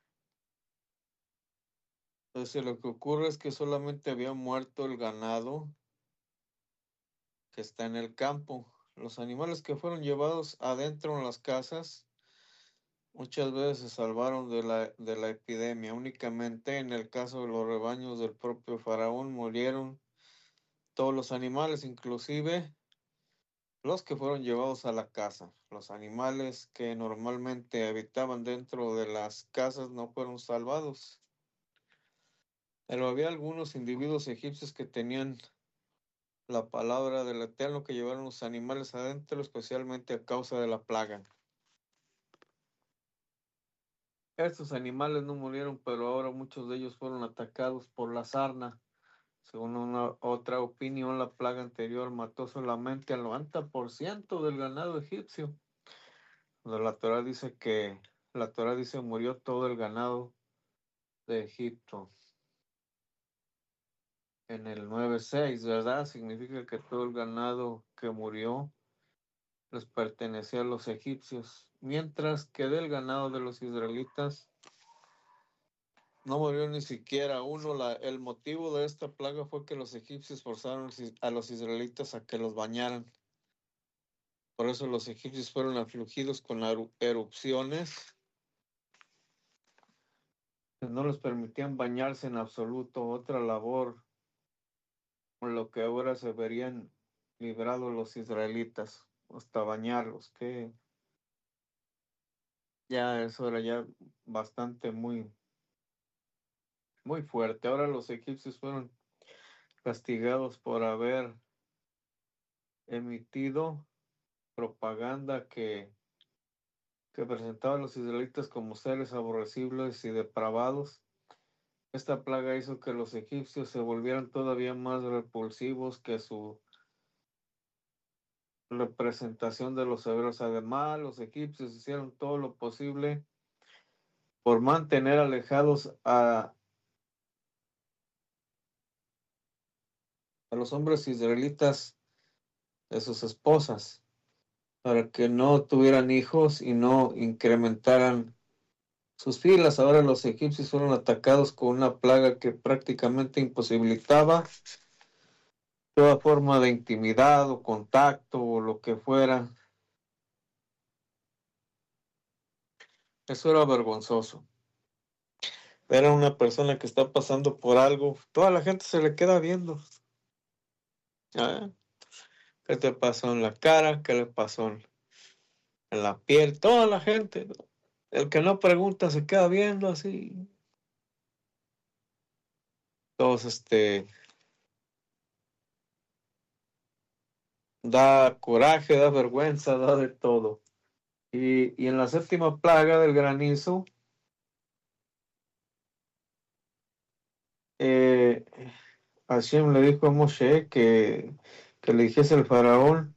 entonces lo que ocurre es que solamente había muerto el ganado que está en el campo. Los animales que fueron llevados adentro en las casas muchas veces se salvaron de la, de la epidemia. Únicamente en el caso de los rebaños del propio faraón murieron todos los animales, inclusive los que fueron llevados a la casa. Los animales que normalmente habitaban dentro de las casas no fueron salvados. Pero había algunos individuos egipcios que tenían la palabra del Eterno que llevaron los animales adentro, especialmente a causa de la plaga. Estos animales no murieron, pero ahora muchos de ellos fueron atacados por la sarna. Según una otra opinión, la plaga anterior mató solamente al noventa por ciento del ganado egipcio. La Torá dice que la Torá dice murió todo el ganado de Egipto. En el nueve seis, ¿verdad? Significa que todo el ganado que murió les pertenecía a los egipcios, mientras que del ganado de los israelitas no murió ni siquiera uno. La, el motivo de esta plaga fue que los egipcios forzaron a los israelitas a que los bañaran. Por eso los egipcios fueron afligidos con erupciones que no les permitían bañarse en absoluto. Otra labor con lo que ahora se verían librados los israelitas, hasta bañarlos, que ya eso era ya bastante muy, muy fuerte. Ahora los egipcios fueron castigados por haber emitido propaganda que, que presentaba a los israelitas como seres aborrecibles y depravados. Esta plaga hizo que los egipcios se volvieran todavía más repulsivos que su representación de los hebreos. Además, los egipcios hicieron todo lo posible por mantener alejados a, a los hombres israelitas de sus esposas, para que no tuvieran hijos y no incrementaran sus filas. Ahora los egipcios fueron atacados con una plaga que prácticamente imposibilitaba toda forma de intimidad o contacto o lo que fuera. Eso era vergonzoso. Ver a una persona que está pasando por algo, toda la gente se le queda viendo. ¿Ah? ¿Qué te pasó en la cara? ¿Qué le pasó en, en la piel? Toda la gente. El que no pregunta se queda viendo así. Todos, este, da coraje, da vergüenza, da de todo. Y, y en la séptima plaga del granizo, eh, Hashem le dijo a Moshe que, que le dijese al faraón,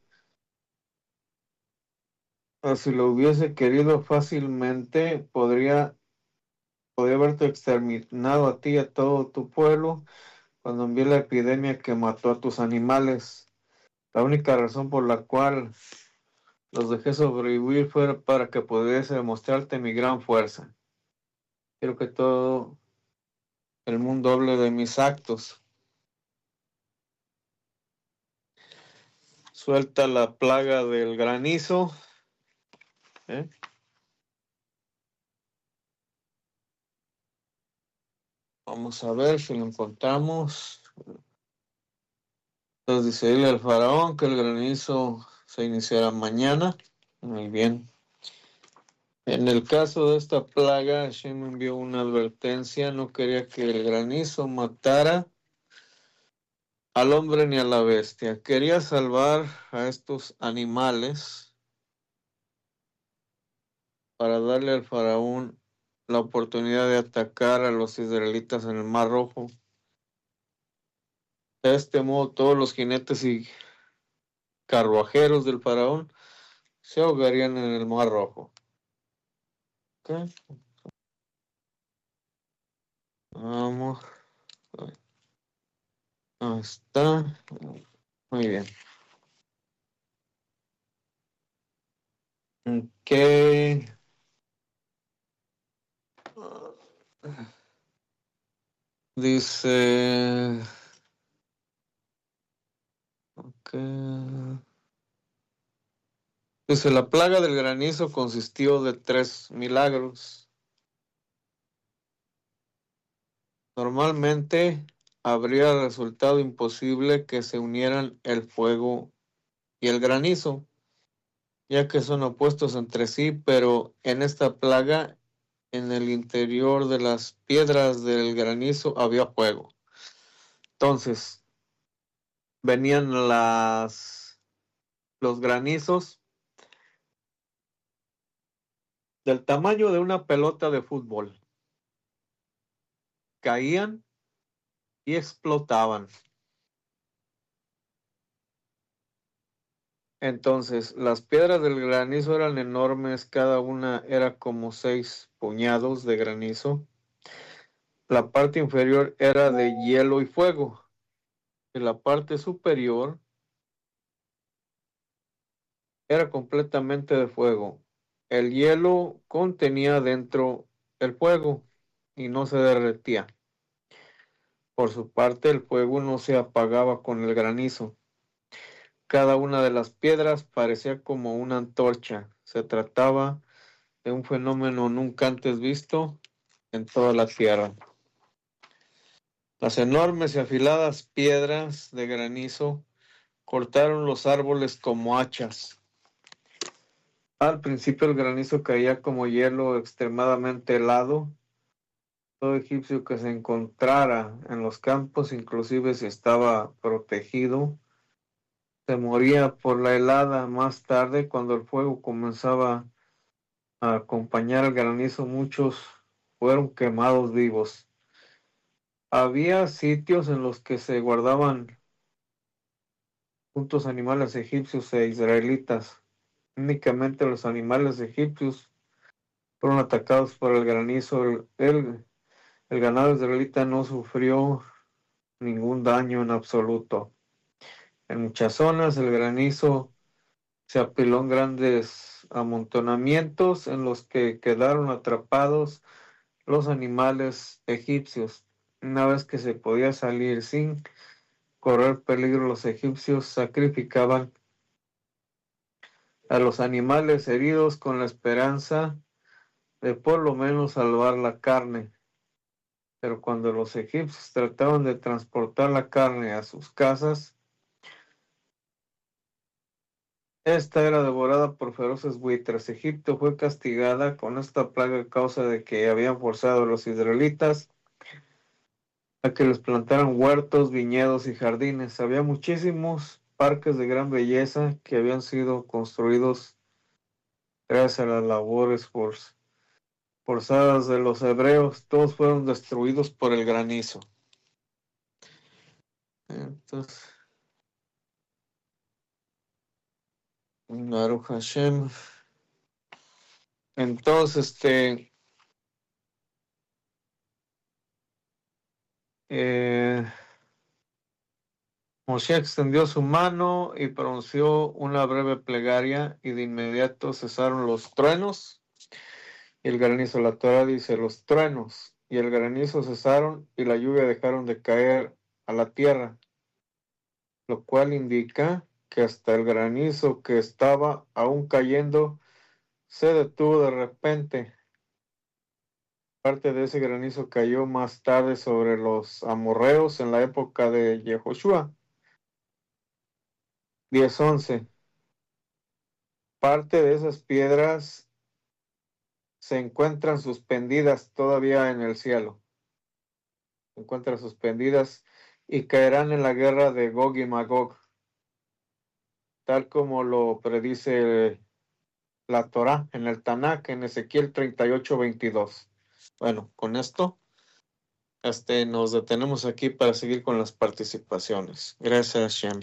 o si lo hubiese querido fácilmente, podría, podría haberte exterminado a ti y a todo tu pueblo cuando envié la epidemia que mató a tus animales. La única razón por la cual los dejé sobrevivir fue para que pudiese demostrarte mi gran fuerza. Quiero que todo el mundo hable de mis actos. Suelta la plaga del granizo. ¿Eh? Vamos a ver si lo encontramos. Entonces dice, dile al faraón que el granizo se iniciará mañana. Muy bien. En el caso de esta plaga, Hashem envió una advertencia. No quería que el granizo matara al hombre ni a la bestia. Quería salvar a estos animales para darle al faraón la oportunidad de atacar a los israelitas en el Mar Rojo. De este modo, todos los jinetes y carruajeros del faraón se ahogarían en el Mar Rojo. ¿Okay? Vamos. Ahí está. Muy bien. Ok. Dice. Ok. Dice, la plaga del granizo consistió de tres milagros. Normalmente habría resultado imposible que se unieran el fuego y el granizo, ya que son opuestos entre sí, pero en esta plaga, en el interior de las piedras del granizo había fuego. Entonces, venían las, los granizos del tamaño de una pelota de fútbol. Caían y explotaban. Entonces, las piedras del granizo eran enormes, cada una era como seis puñados de granizo. La parte inferior era de hielo y fuego. Y la parte superior era completamente de fuego. El hielo contenía dentro el fuego y no se derretía. Por su parte, el fuego no se apagaba con el granizo. Cada una de las piedras parecía como una antorcha. Se trataba de un fenómeno nunca antes visto en toda la tierra. Las enormes y afiladas piedras de granizo cortaron los árboles como hachas. Al principio el granizo caía como hielo extremadamente helado. Todo egipcio que se encontrara en los campos, inclusive si estaba protegido, se moría por la helada. Más tarde, cuando el fuego comenzaba a acompañar al granizo, muchos fueron quemados vivos. Había sitios en los que se guardaban juntos animales egipcios e israelitas. Únicamente los animales egipcios fueron atacados por el granizo. El, el, el ganado israelita no sufrió ningún daño en absoluto. En muchas zonas el granizo se apiló en grandes los amontonamientos en los que quedaron atrapados los animales egipcios. Una vez que se podía salir sin correr peligro, los egipcios sacrificaban a los animales heridos con la esperanza de por lo menos salvar la carne. Pero cuando los egipcios trataban de transportar la carne a sus casas, esta era devorada por feroces buitres. Egipto fue castigada con esta plaga a causa de que habían forzado a los israelitas a que les plantaran huertos, viñedos y jardines. Había muchísimos parques de gran belleza que habían sido construidos gracias a las labores forzadas. forzadas de los hebreos. Todos fueron destruidos por el granizo. Entonces, Baruch Hashem. Entonces, este, eh, Moshe extendió su mano y pronunció una breve plegaria, y de inmediato cesaron los truenos y el granizo. La Torah dice: los truenos y el granizo cesaron y la lluvia dejaron de caer a la tierra, lo cual indica que hasta el granizo que estaba aún cayendo se detuvo de repente. Parte de ese granizo cayó más tarde sobre los amorreos en la época de Yehoshua. diez once. Parte de esas piedras se encuentran suspendidas todavía en el cielo. Se encuentran suspendidas y caerán en la guerra de Gog y Magog, tal como lo predice la Torá en el Tanakh, en Ezequiel treinta y ocho veintidós. Bueno, con esto este, nos detenemos aquí para seguir con las participaciones. Gracias, Hashem.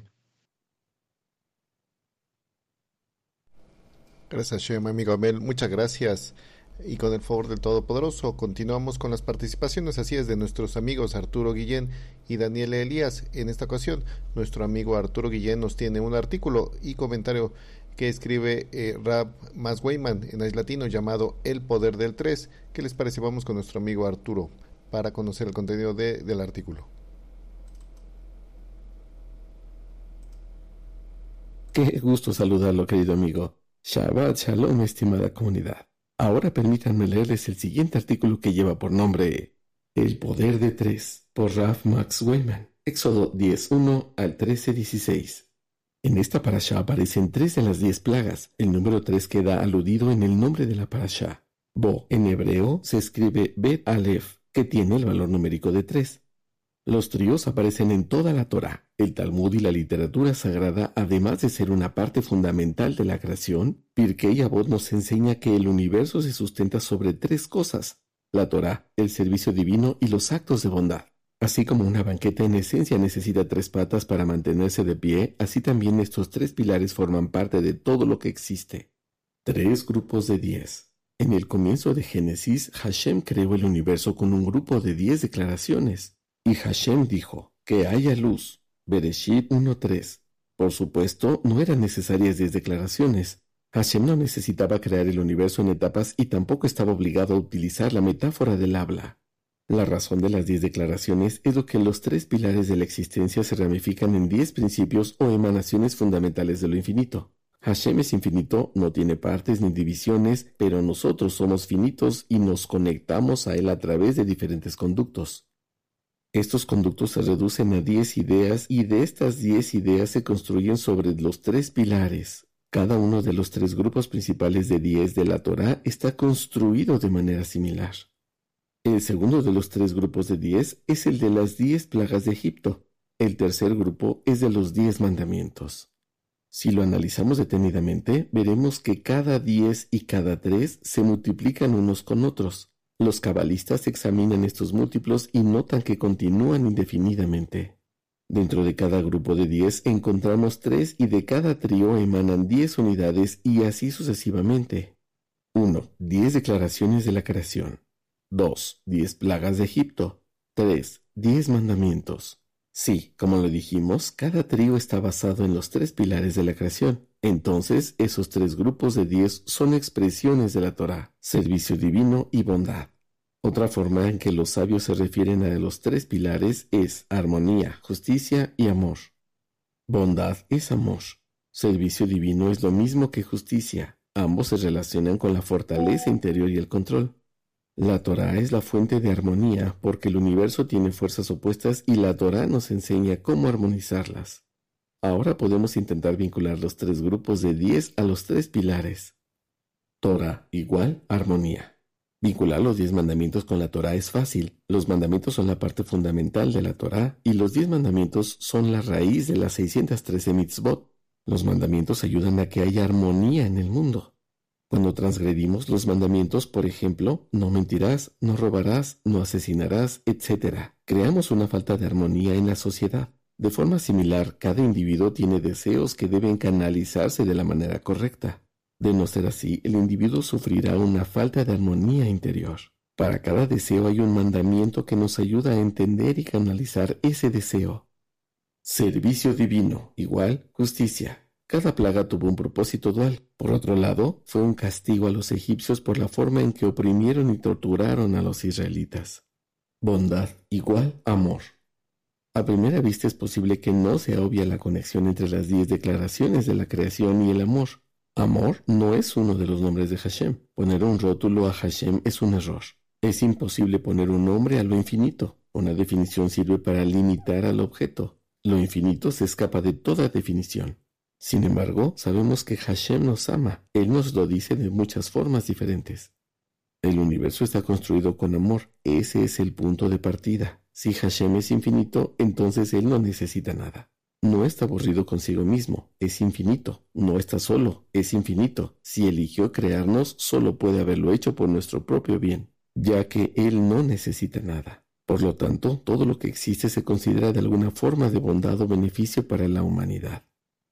Gracias, Shem, amigo Abel. Muchas gracias. Y con el favor del Todopoderoso, continuamos con las participaciones, así es, de nuestros amigos Arturo Guillén y Daniel Elías. En esta ocasión, nuestro amigo Arturo Guillén nos tiene un artículo y comentario que escribe eh, Rab Masweiman en Ais Latino, llamado El Poder del Tres. ¿Qué les parece? Vamos con nuestro amigo Arturo para conocer el contenido de, del artículo. Qué gusto saludarlo, querido amigo. Shabbat Shalom, estimada comunidad. Ahora permítanme leerles el siguiente artículo, que lleva por nombre El Poder de Tres, por Rav Max Weyman, Éxodo diez uno al trece dieciséis. En esta parashá aparecen tres de las diez plagas. El número tres queda aludido en el nombre de la parashá. Bo, en hebreo, se escribe Bet Aleph, que tiene el valor numérico de tres. Los tríos aparecen en toda la Torá, el Talmud y la literatura sagrada. Además de ser una parte fundamental de la creación, Pirkei Avot nos enseña que el universo se sustenta sobre tres cosas: la Torá, el servicio divino y los actos de bondad. Así como una banqueta en esencia necesita tres patas para mantenerse de pie, así también estos tres pilares forman parte de todo lo que existe. Tres grupos de diez. En el comienzo de Génesis, Hashem creó el universo con un grupo de diez declaraciones. Y Hashem dijo: que haya luz. Bereshit uno tres. Por supuesto, no eran necesarias diez declaraciones. Hashem no necesitaba crear el universo en etapas y tampoco estaba obligado a utilizar la metáfora del habla. La razón de las diez declaraciones es lo que los tres pilares de la existencia se ramifican en diez principios o emanaciones fundamentales de lo infinito. Hashem es infinito, no tiene partes ni divisiones, pero nosotros somos finitos y nos conectamos a él a través de diferentes conductos. Estos conductos se reducen a diez ideas y de estas diez ideas se construyen sobre los tres pilares. Cada uno de los tres grupos principales de diez de la Torá está construido de manera similar. El segundo de los tres grupos de diez es el de las diez plagas de Egipto. El tercer grupo es de los diez mandamientos. Si lo analizamos detenidamente, veremos que cada diez y cada tres se multiplican unos con otros. Los cabalistas examinan estos múltiplos y notan que continúan indefinidamente. Dentro de cada grupo de diez encontramos tres y de cada trío emanan diez unidades y así sucesivamente. uno. diez declaraciones de la creación. dos. diez plagas de Egipto. tres. diez mandamientos. Sí, como lo dijimos, cada trío está basado en los tres pilares de la creación. Entonces, esos tres grupos de diez son expresiones de la Torá: servicio divino y bondad. Otra forma en que los sabios se refieren a los tres pilares es armonía, justicia y amor. Bondad es amor. Servicio divino es lo mismo que justicia. Ambos se relacionan con la fortaleza interior y el control. La Torá es la fuente de armonía porque el universo tiene fuerzas opuestas y la Torá nos enseña cómo armonizarlas. Ahora podemos intentar vincular los tres grupos de diez a los tres pilares. Torá igual armonía. Vincular los diez mandamientos con la Torá es fácil. Los mandamientos son la parte fundamental de la Torá y los diez mandamientos son la raíz de las seiscientas trece mitzvot. Los mandamientos ayudan a que haya armonía en el mundo. Cuando transgredimos los mandamientos, por ejemplo, no mentirás, no robarás, no asesinarás, etcétera, creamos una falta de armonía en la sociedad. De forma similar, cada individuo tiene deseos que deben canalizarse de la manera correcta. De no ser así, el individuo sufrirá una falta de armonía interior. Para cada deseo hay un mandamiento que nos ayuda a entender y canalizar ese deseo. Servicio divino, igual justicia. Cada plaga tuvo un propósito dual. Por otro lado, fue un castigo a los egipcios por la forma en que oprimieron y torturaron a los israelitas. Bondad, igual amor. A primera vista es posible que no sea obvia la conexión entre las diez declaraciones de la creación y el amor. Amor no es uno de los nombres de Hashem. Poner un rótulo a Hashem es un error. Es imposible poner un nombre a lo infinito. Una definición sirve para limitar al objeto. Lo infinito se escapa de toda definición. Sin embargo, sabemos que Hashem nos ama. Él nos lo dice de muchas formas diferentes. El universo está construido con amor. Ese es el punto de partida. Si Hashem es infinito, entonces Él no necesita nada. No está aburrido consigo mismo, es infinito. No está solo, es infinito. Si eligió crearnos, solo puede haberlo hecho por nuestro propio bien, ya que Él no necesita nada. Por lo tanto, todo lo que existe se considera de alguna forma de bondad o beneficio para la humanidad.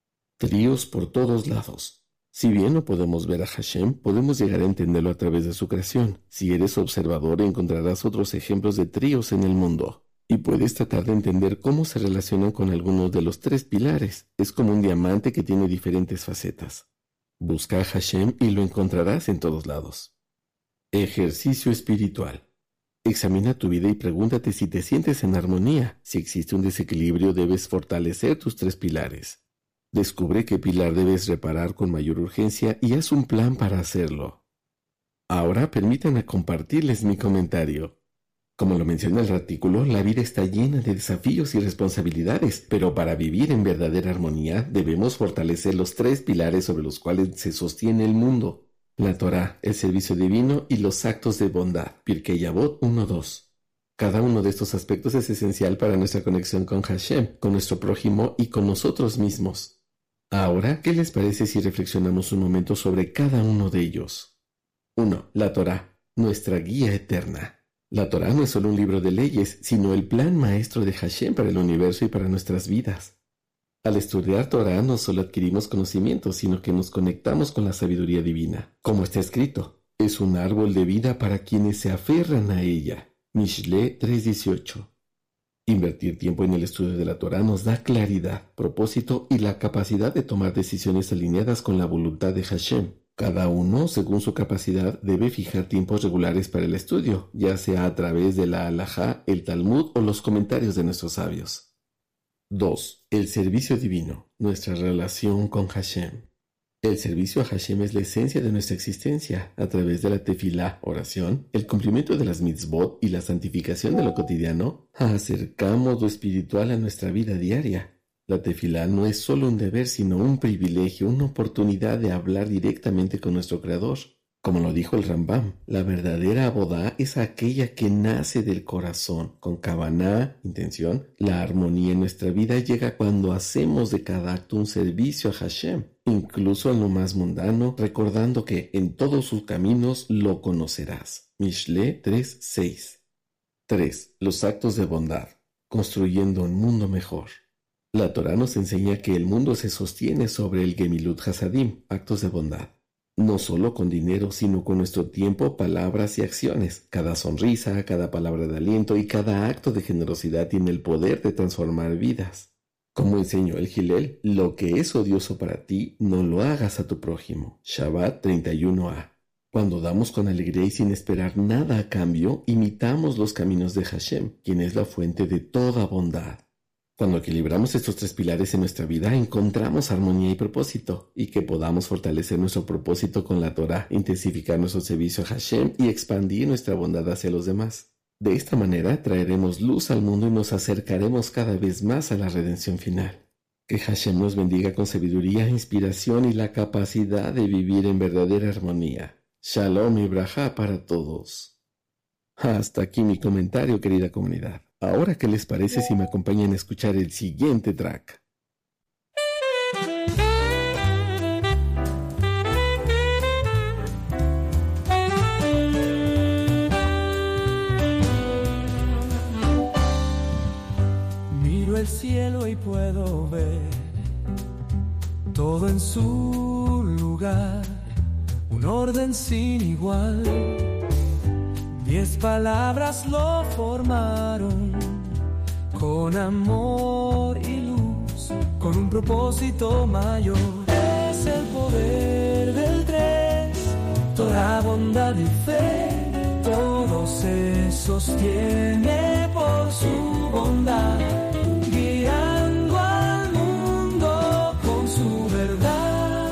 Tríos por todos lados. Si bien no podemos ver a Hashem, podemos llegar a entenderlo a través de su creación. Si eres observador, encontrarás otros ejemplos de tríos en el mundo. Y puedes tratar de entender cómo se relacionan con algunos de los tres pilares. Es como un diamante que tiene diferentes facetas. Busca a Hashem y lo encontrarás en todos lados. Ejercicio espiritual. Examina tu vida y pregúntate si te sientes en armonía. Si existe un desequilibrio, debes fortalecer tus tres pilares. Descubre qué pilar debes reparar con mayor urgencia y haz un plan para hacerlo. Ahora permítanme compartirles mi comentario. Como lo menciona el artículo, la vida está llena de desafíos y responsabilidades, pero para vivir en verdadera armonía debemos fortalecer los tres pilares sobre los cuales se sostiene el mundo: la Torá, el servicio divino y los actos de bondad. Pirkei Avot uno dos. Cada uno de estos aspectos es esencial para nuestra conexión con Hashem, con nuestro prójimo y con nosotros mismos. Ahora, ¿qué les parece si reflexionamos un momento sobre cada uno de ellos? uno. La Torá, nuestra guía eterna. La Torá no es solo un libro de leyes, sino el plan maestro de Hashem para el universo y para nuestras vidas. Al estudiar Torá no solo adquirimos conocimiento, sino que nos conectamos con la sabiduría divina. Como está escrito, es un árbol de vida para quienes se aferran a ella. Mishle tres dieciocho. Invertir tiempo en el estudio de la Torá nos da claridad, propósito y la capacidad de tomar decisiones alineadas con la voluntad de Hashem. Cada uno, según su capacidad, debe fijar tiempos regulares para el estudio, ya sea a través de la halajá, el Talmud o los comentarios de nuestros sabios. dos. El servicio divino, nuestra relación con Hashem. El servicio a Hashem es la esencia de nuestra existencia. A través de la tefilá, oración, el cumplimiento de las mitzvot y la santificación de lo cotidiano, acercamos lo espiritual a nuestra vida diaria. La tefilá no es solo un deber, sino un privilegio, una oportunidad de hablar directamente con nuestro Creador. Como lo dijo el Rambam, la verdadera abodá es aquella que nace del corazón, con kavaná, intención. La armonía en nuestra vida llega cuando hacemos de cada acto un servicio a Hashem, incluso en lo más mundano, recordando que en todos sus caminos lo conocerás. Mishle tres seis. tres. Los actos de bondad, construyendo un mundo mejor. La Torá nos enseña que el mundo se sostiene sobre el Gemilut Hasadim, actos de bondad. No solo con dinero, sino con nuestro tiempo, palabras y acciones. Cada sonrisa, cada palabra de aliento y cada acto de generosidad tiene el poder de transformar vidas. Como enseñó el Hillel, lo que es odioso para ti, no lo hagas a tu prójimo. Shabbat treinta y uno a. Cuando damos con alegría y sin esperar nada a cambio, imitamos los caminos de Hashem, quien es la fuente de toda bondad. Cuando equilibramos estos tres pilares en nuestra vida, encontramos armonía y propósito, y que podamos fortalecer nuestro propósito con la Torah, intensificar nuestro servicio a Hashem y expandir nuestra bondad hacia los demás. De esta manera traeremos luz al mundo y nos acercaremos cada vez más a la redención final. Que Hashem nos bendiga con sabiduría, inspiración y la capacidad de vivir en verdadera armonía. Shalom y braja para todos. Hasta aquí mi comentario, querida comunidad. Ahora, ¿qué les parece si me acompañan a escuchar el siguiente track? Miro el cielo y puedo ver todo en su lugar, un orden sin igual. Diez palabras lo formaron, con amor y luz, con un propósito mayor. Es el poder del tres, Torah, bondad y fe. Todo se sostiene por su bondad, guiando al mundo con su verdad.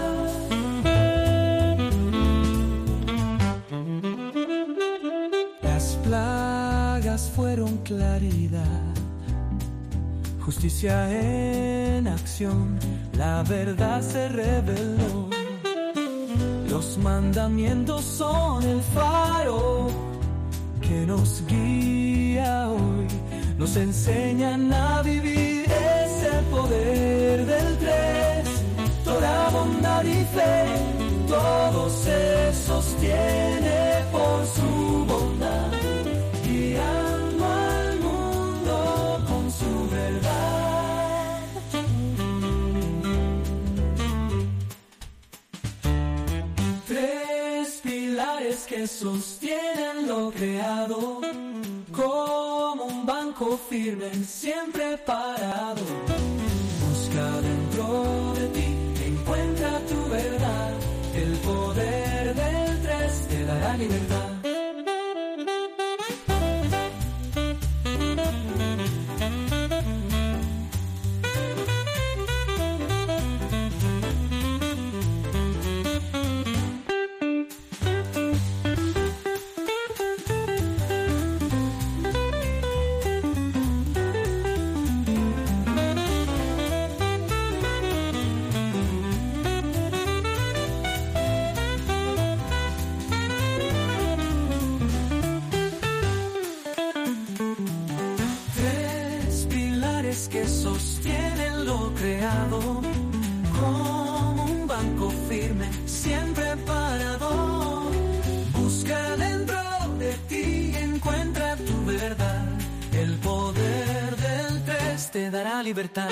Plagas fueron claridad, justicia en acción, la verdad se reveló. Los mandamientos son el faro que nos guía hoy, nos enseñan a vivir. Es el poder del tres, Torah, bondad y fe. Todo se sostiene por su bondad, guiando al mundo con su verdad. Tres pilares que sostienen lo creado, como un banco firme, siempre parado. Busca dentro de ti, encuentra tu verdad. El poder del tres te dará libertad. Que sostienen lo creado, como un banco firme, siempre parado. Busca dentro de ti y encuentra tu verdad. El poder del tres te dará libertad.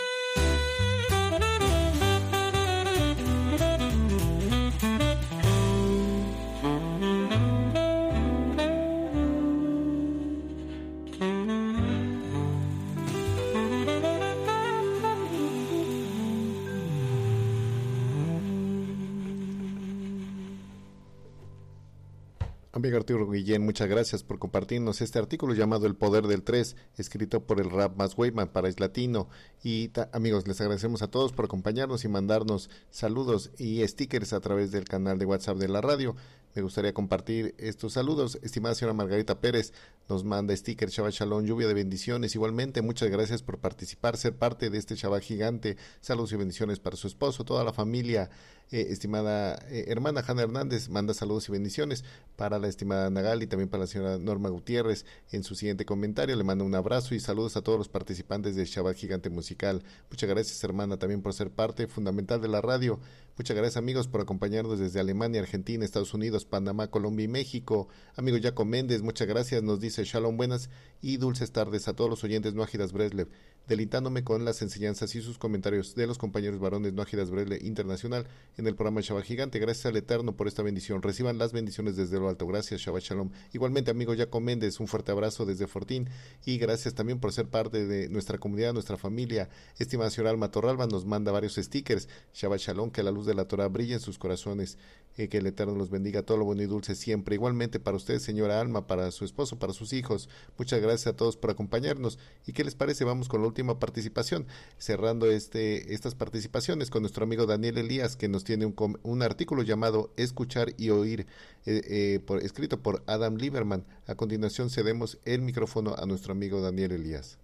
Amigo Arturo Guillén, muchas gracias por compartirnos este artículo llamado El Poder del Tres, escrito por el Rab Mas Weidman para Es Latino. Y ta- amigos, les agradecemos a todos por acompañarnos y mandarnos saludos y stickers a través del canal de WhatsApp de la radio. Me gustaría compartir estos saludos. Estimada señora Margarita Pérez nos manda sticker Shabbat Shalom, lluvia de bendiciones. Igualmente, muchas gracias por participar, ser parte de este Shabbat gigante. Saludos y bendiciones para su esposo, toda la familia. Eh, estimada eh, hermana Hanna Hernández manda saludos y bendiciones para la estimada Nagal y también para la señora Norma Gutiérrez. En su siguiente comentario le manda un abrazo y saludos a todos los participantes del Shabbat Gigante Musical. Muchas gracias, hermana, también por ser parte fundamental de la radio. Muchas gracias, amigos, por acompañarnos desde Alemania, Argentina, Estados Unidos, Unidos, Panamá, Colombia y México. Amigo Jaco Méndez, muchas gracias, nos dice Shalom, buenas y dulces tardes a todos los oyentes no Ajidas Breslev, deleitándome con las enseñanzas y sus comentarios de los compañeros varones no Ajidas Breslev Internacional en el programa Shabbat Gigante. Gracias al Eterno por esta bendición. Reciban las bendiciones desde lo alto. Gracias, Shabbat Shalom. Igualmente, amigo Jaco Méndez, un fuerte abrazo desde Fortín y gracias también por ser parte de nuestra comunidad, nuestra familia. Estimada señora Alma Torralba nos manda varios stickers. Shabbat Shalom, que la luz de la Torah brille en sus corazones, eh, que el Eterno los bendiga, todo lo bueno y dulce siempre. Igualmente para usted, señora Alma, para su esposo, para sus hijos. Muchas gracias a todos por acompañarnos. ¿Y qué les parece? Vamos con la última participación, cerrando este estas participaciones con nuestro amigo Daniel Elías, que nos tiene un, un artículo llamado Escuchar y Oír, eh, eh, por, escrito por Adam Lieberman. A continuación cedemos el micrófono a nuestro amigo Daniel Elías.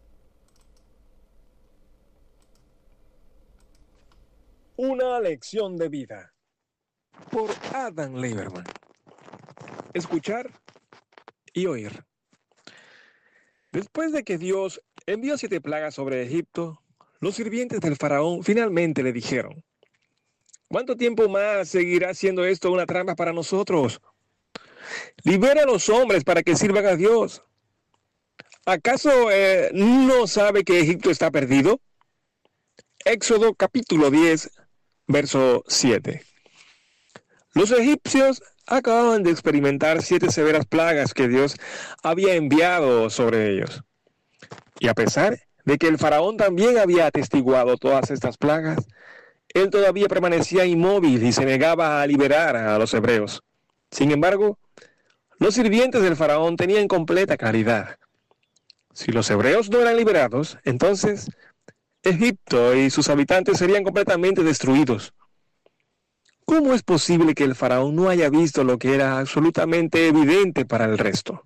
Una lección de vida por Adam Lieberman. Escuchar y oír. Después de que Dios envió siete plagas sobre Egipto, los sirvientes del faraón finalmente le dijeron: ¿cuánto tiempo más seguirá siendo esto una trampa para nosotros? Libera a los hombres para que sirvan a Dios. ¿Acaso eh, no sabe que Egipto está perdido? Éxodo capítulo diez, verso siete. Los egipcios acababan de experimentar siete severas plagas que Dios había enviado sobre ellos. Y a pesar de que el faraón también había atestiguado todas estas plagas, él todavía permanecía inmóvil y se negaba a liberar a los hebreos. Sin embargo, los sirvientes del faraón tenían completa claridad. Si los hebreos no eran liberados, entonces Egipto y sus habitantes serían completamente destruidos. ¿Cómo es posible que el faraón no haya visto lo que era absolutamente evidente para el resto?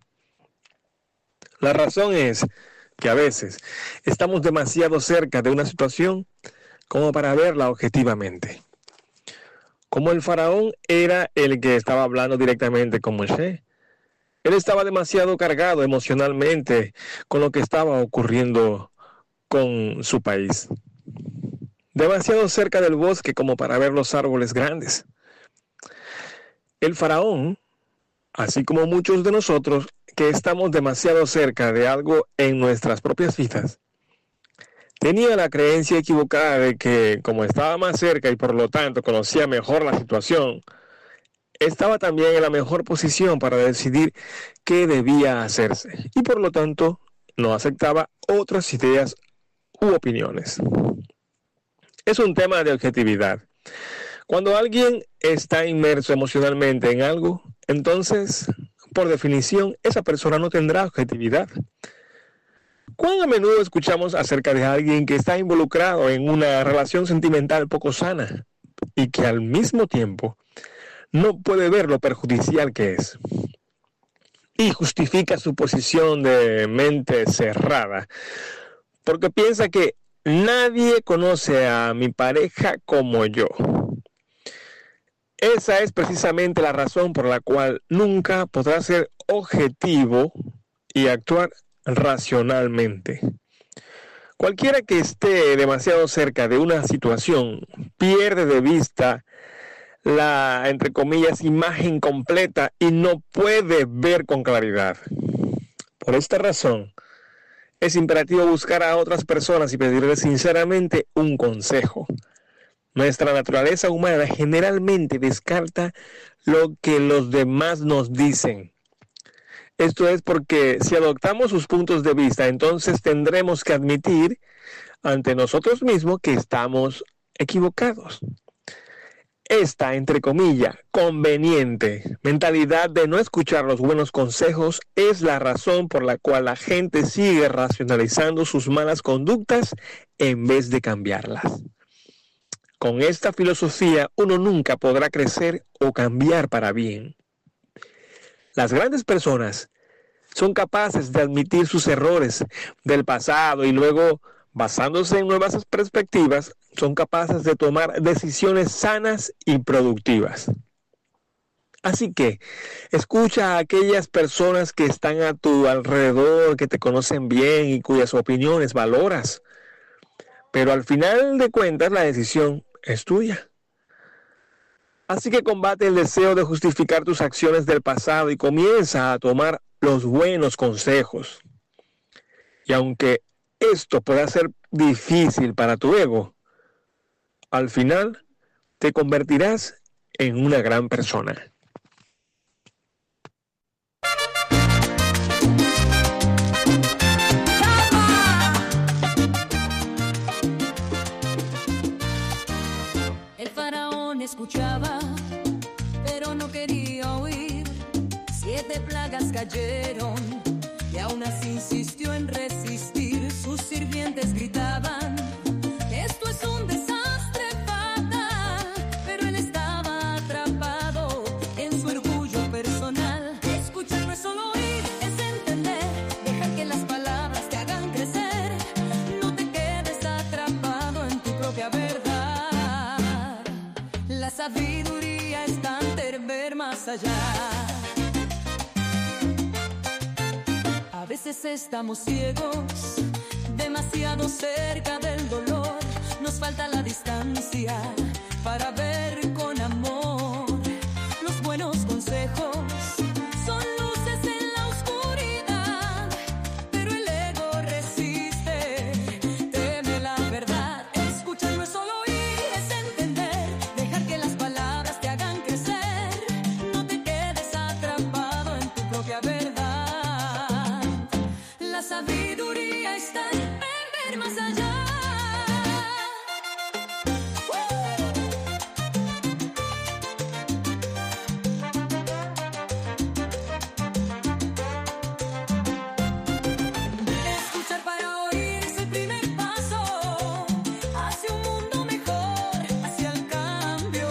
La razón es que a veces estamos demasiado cerca de una situación como para verla objetivamente. Como el faraón era el que estaba hablando directamente con Moshe, él estaba demasiado cargado emocionalmente con lo que estaba ocurriendo con su país. Demasiado cerca del bosque como para ver los árboles grandes. El faraón, así como muchos de nosotros que estamos demasiado cerca de algo en nuestras propias vidas, tenía la creencia equivocada de que, como estaba más cerca y por lo tanto conocía mejor la situación, estaba también en la mejor posición para decidir qué debía hacerse y por lo tanto no aceptaba otras ideas u opiniones. Es un tema de objetividad. Cuando alguien está inmerso emocionalmente en algo, entonces, por definición, esa persona no tendrá objetividad. ¿Cuán a menudo escuchamos acerca de alguien que está involucrado en una relación sentimental poco sana y que al mismo tiempo no puede ver lo perjudicial que es? Y justifica su posición de mente cerrada porque piensa que nadie conoce a mi pareja como yo. Esa es precisamente la razón por la cual nunca podrá ser objetivo y actuar racionalmente. Cualquiera que esté demasiado cerca de una situación pierde de vista la, entre comillas, imagen completa y no puede ver con claridad. Por esta razón, es imperativo buscar a otras personas y pedirles sinceramente un consejo. Nuestra naturaleza humana generalmente descarta lo que los demás nos dicen. Esto es porque si adoptamos sus puntos de vista, entonces tendremos que admitir ante nosotros mismos que estamos equivocados. Esta, entre comillas, conveniente mentalidad de no escuchar los buenos consejos es la razón por la cual la gente sigue racionalizando sus malas conductas en vez de cambiarlas. Con esta filosofía uno nunca podrá crecer o cambiar para bien. Las grandes personas son capaces de admitir sus errores del pasado y luego, basándose en nuevas perspectivas, son capaces de tomar decisiones sanas y productivas. Así que, escucha a aquellas personas que están a tu alrededor, que te conocen bien y cuyas opiniones valoras. Pero al final de cuentas, la decisión es tuya. Así que combate el deseo de justificar tus acciones del pasado y comienza a tomar los buenos consejos. Y aunque esto pueda ser difícil para tu ego, al final te convertirás en una gran persona. El faraón escuchaba, pero no quería oír. Siete plagas cayeron y aún así insistió en resistir. Sus sirvientes gritaban: esto es un desastre fatal. Pero él estaba atrapado en su orgullo personal. Escuchar no es solo oír, es entender. Deja que las palabras te hagan crecer. No te quedes atrapado en tu propia verdad. La sabiduría está en ver más allá. A veces estamos ciegos, demasiado cerca del dolor. Nos falta la distancia para ver con amor. Los buenos consejos son luces en la oscuridad, pero el ego resiste, teme la verdad. Escuchar no es solo oír, es entender. Dejar que las palabras te hagan crecer. No te quedes atrapado en tu propia verdad. La sabiduría está en ver más allá. Escuchar para oír es el primer paso hacia un mundo mejor, hacia el cambio.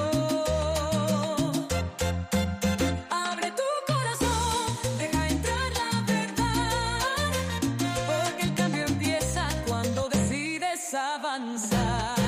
Abre tu corazón, deja entrar la verdad, porque el cambio empieza cuando decides avanzar.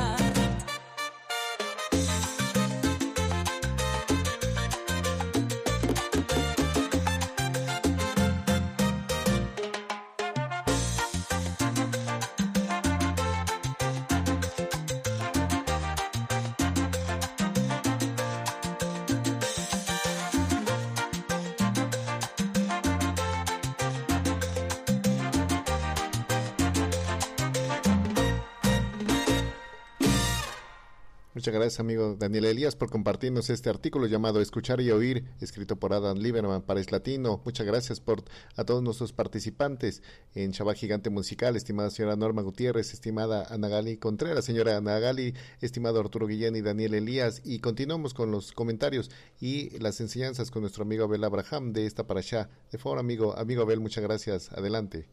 Muchas gracias, amigo Daniel Elías, por compartirnos este artículo llamado Escuchar y Oír, escrito por Adam Lieberman para Es Latino. Muchas gracias por a todos nuestros participantes en Shabbat Gigante Musical, estimada señora Norma Gutiérrez, estimada Ana Gali Contreras, señora Ana Gali, estimado Arturo Guillén y Daniel Elías. Y continuamos con los comentarios y las enseñanzas con nuestro amigo Abel Abraham de esta parashá. De favor, amigo, amigo Abel, muchas gracias. Adelante.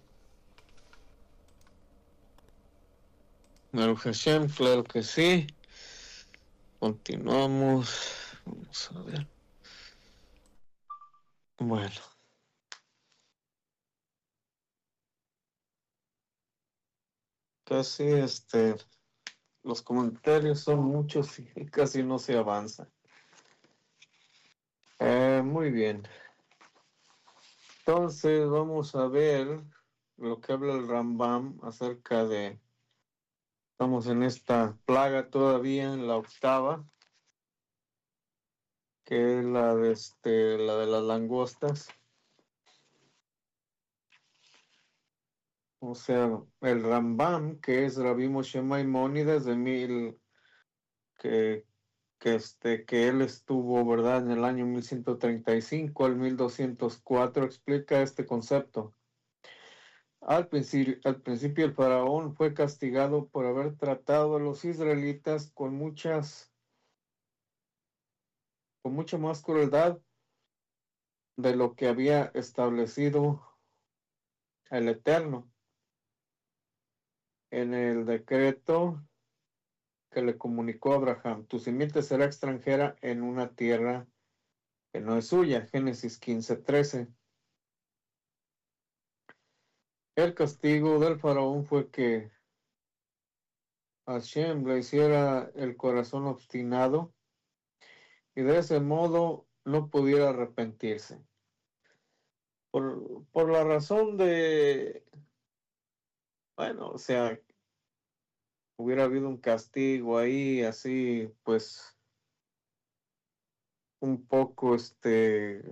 Baruch Hashem, claro que sí. Continuamos. Vamos a ver. Bueno. Casi este los comentarios son muchos y casi no se avanza. Eh, muy bien. Entonces vamos a ver lo que habla el Rambam acerca de. Estamos en esta plaga todavía, en la octava, que es la de, este, la de las langostas. O sea, el Rambam, que es Rabbi Moshe Maimónides, de mil, que, que, este, que él estuvo, ¿verdad?, en el año mil ciento treinta y cinco al mil doscientos cuatro, explica este concepto. Al principio, al principio el faraón fue castigado por haber tratado a los israelitas con muchas, con mucha más crueldad de lo que había establecido el Eterno en el decreto que le comunicó a Abraham: tu simiente será extranjera en una tierra que no es suya. Génesis quince trece. El castigo del faraón fue que Hashem le hiciera el corazón obstinado y de ese modo no pudiera arrepentirse. Por, por la razón de, bueno, o sea, hubiera habido un castigo ahí, así, pues, un poco, este,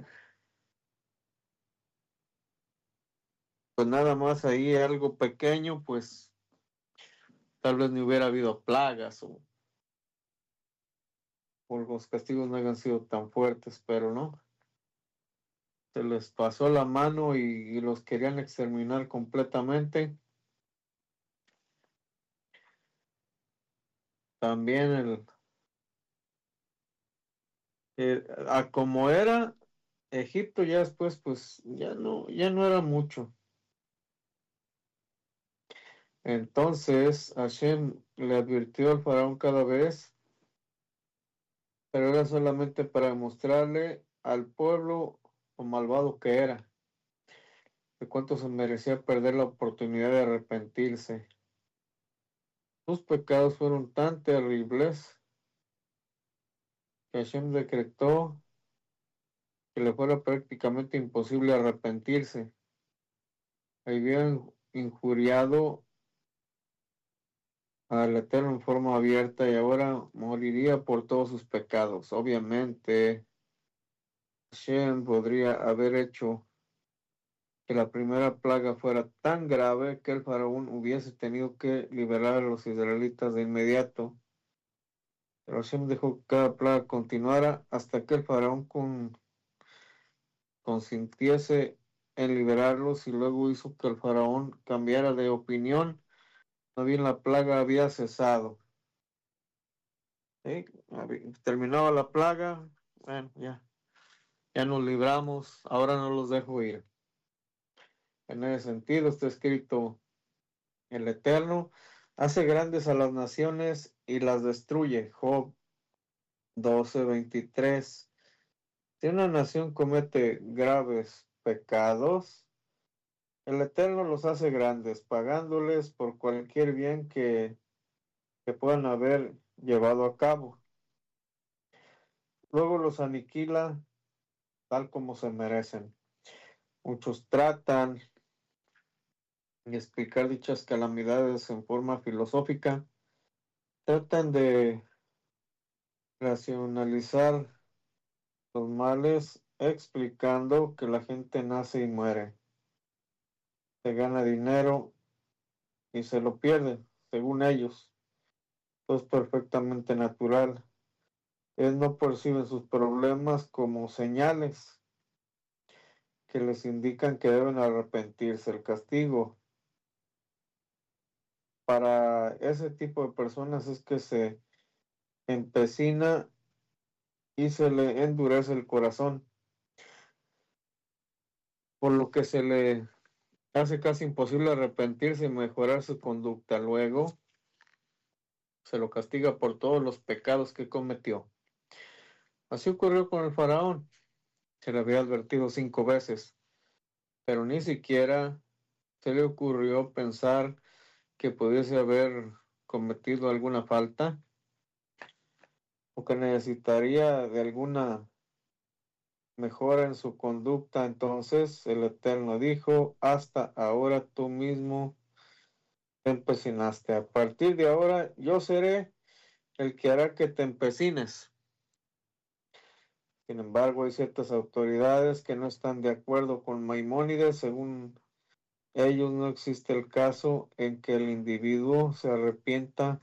pues nada más ahí algo pequeño, pues tal vez ni hubiera habido plagas o, o los castigos no hayan sido tan fuertes, pero no. Se les pasó la mano y, y los querían exterminar completamente. También el, el- a como era Egipto ya después, pues ya no, ya no era mucho. Entonces Hashem le advirtió al faraón cada vez, pero era solamente para demostrarle al pueblo lo malvado que era, de cuánto se merecía perder la oportunidad de arrepentirse. Sus pecados fueron tan terribles que Hashem decretó que le fuera prácticamente imposible arrepentirse. Había injuriado al Eterno en forma abierta y ahora moriría por todos sus pecados. Obviamente, Hashem podría haber hecho que la primera plaga fuera tan grave que el faraón hubiese tenido que liberar a los israelitas de inmediato. Pero Hashem dejó que cada plaga continuara hasta que el faraón con, consintiese en liberarlos y luego hizo que el faraón cambiara de opinión. No bien la plaga había cesado. ¿Sí? Terminaba la plaga, bueno, ya, ya nos libramos, ahora no los dejo ir. En ese sentido está escrito: el Eterno hace grandes a las naciones y las destruye. Job doce veintitrés. Si una nación comete graves pecados, el Eterno los hace grandes, pagándoles por cualquier bien que, que puedan haber llevado a cabo. Luego los aniquila tal como se merecen. Muchos tratan de explicar dichas calamidades en forma filosófica, tratan de racionalizar los males explicando que la gente nace y muere, se gana dinero y se lo pierde, según ellos. Esto es perfectamente natural. Ellos no perciben sus problemas como señales que les indican que deben arrepentirse. El castigo para ese tipo de personas es que se empecina y se le endurece el corazón, por lo que se le hace casi imposible arrepentirse y mejorar su conducta. Luego se lo castiga por todos los pecados que cometió. Así ocurrió con el faraón. Se le había advertido cinco veces, pero ni siquiera se le ocurrió pensar que pudiese haber cometido alguna falta o que necesitaría de alguna mejora en su conducta. Entonces el Eterno dijo: hasta ahora tú mismo te empecinaste. A partir de ahora yo seré el que hará que te empecines. Sin embargo, hay ciertas autoridades que no están de acuerdo con Maimónides. Según ellos, no existe el caso en que el individuo se arrepienta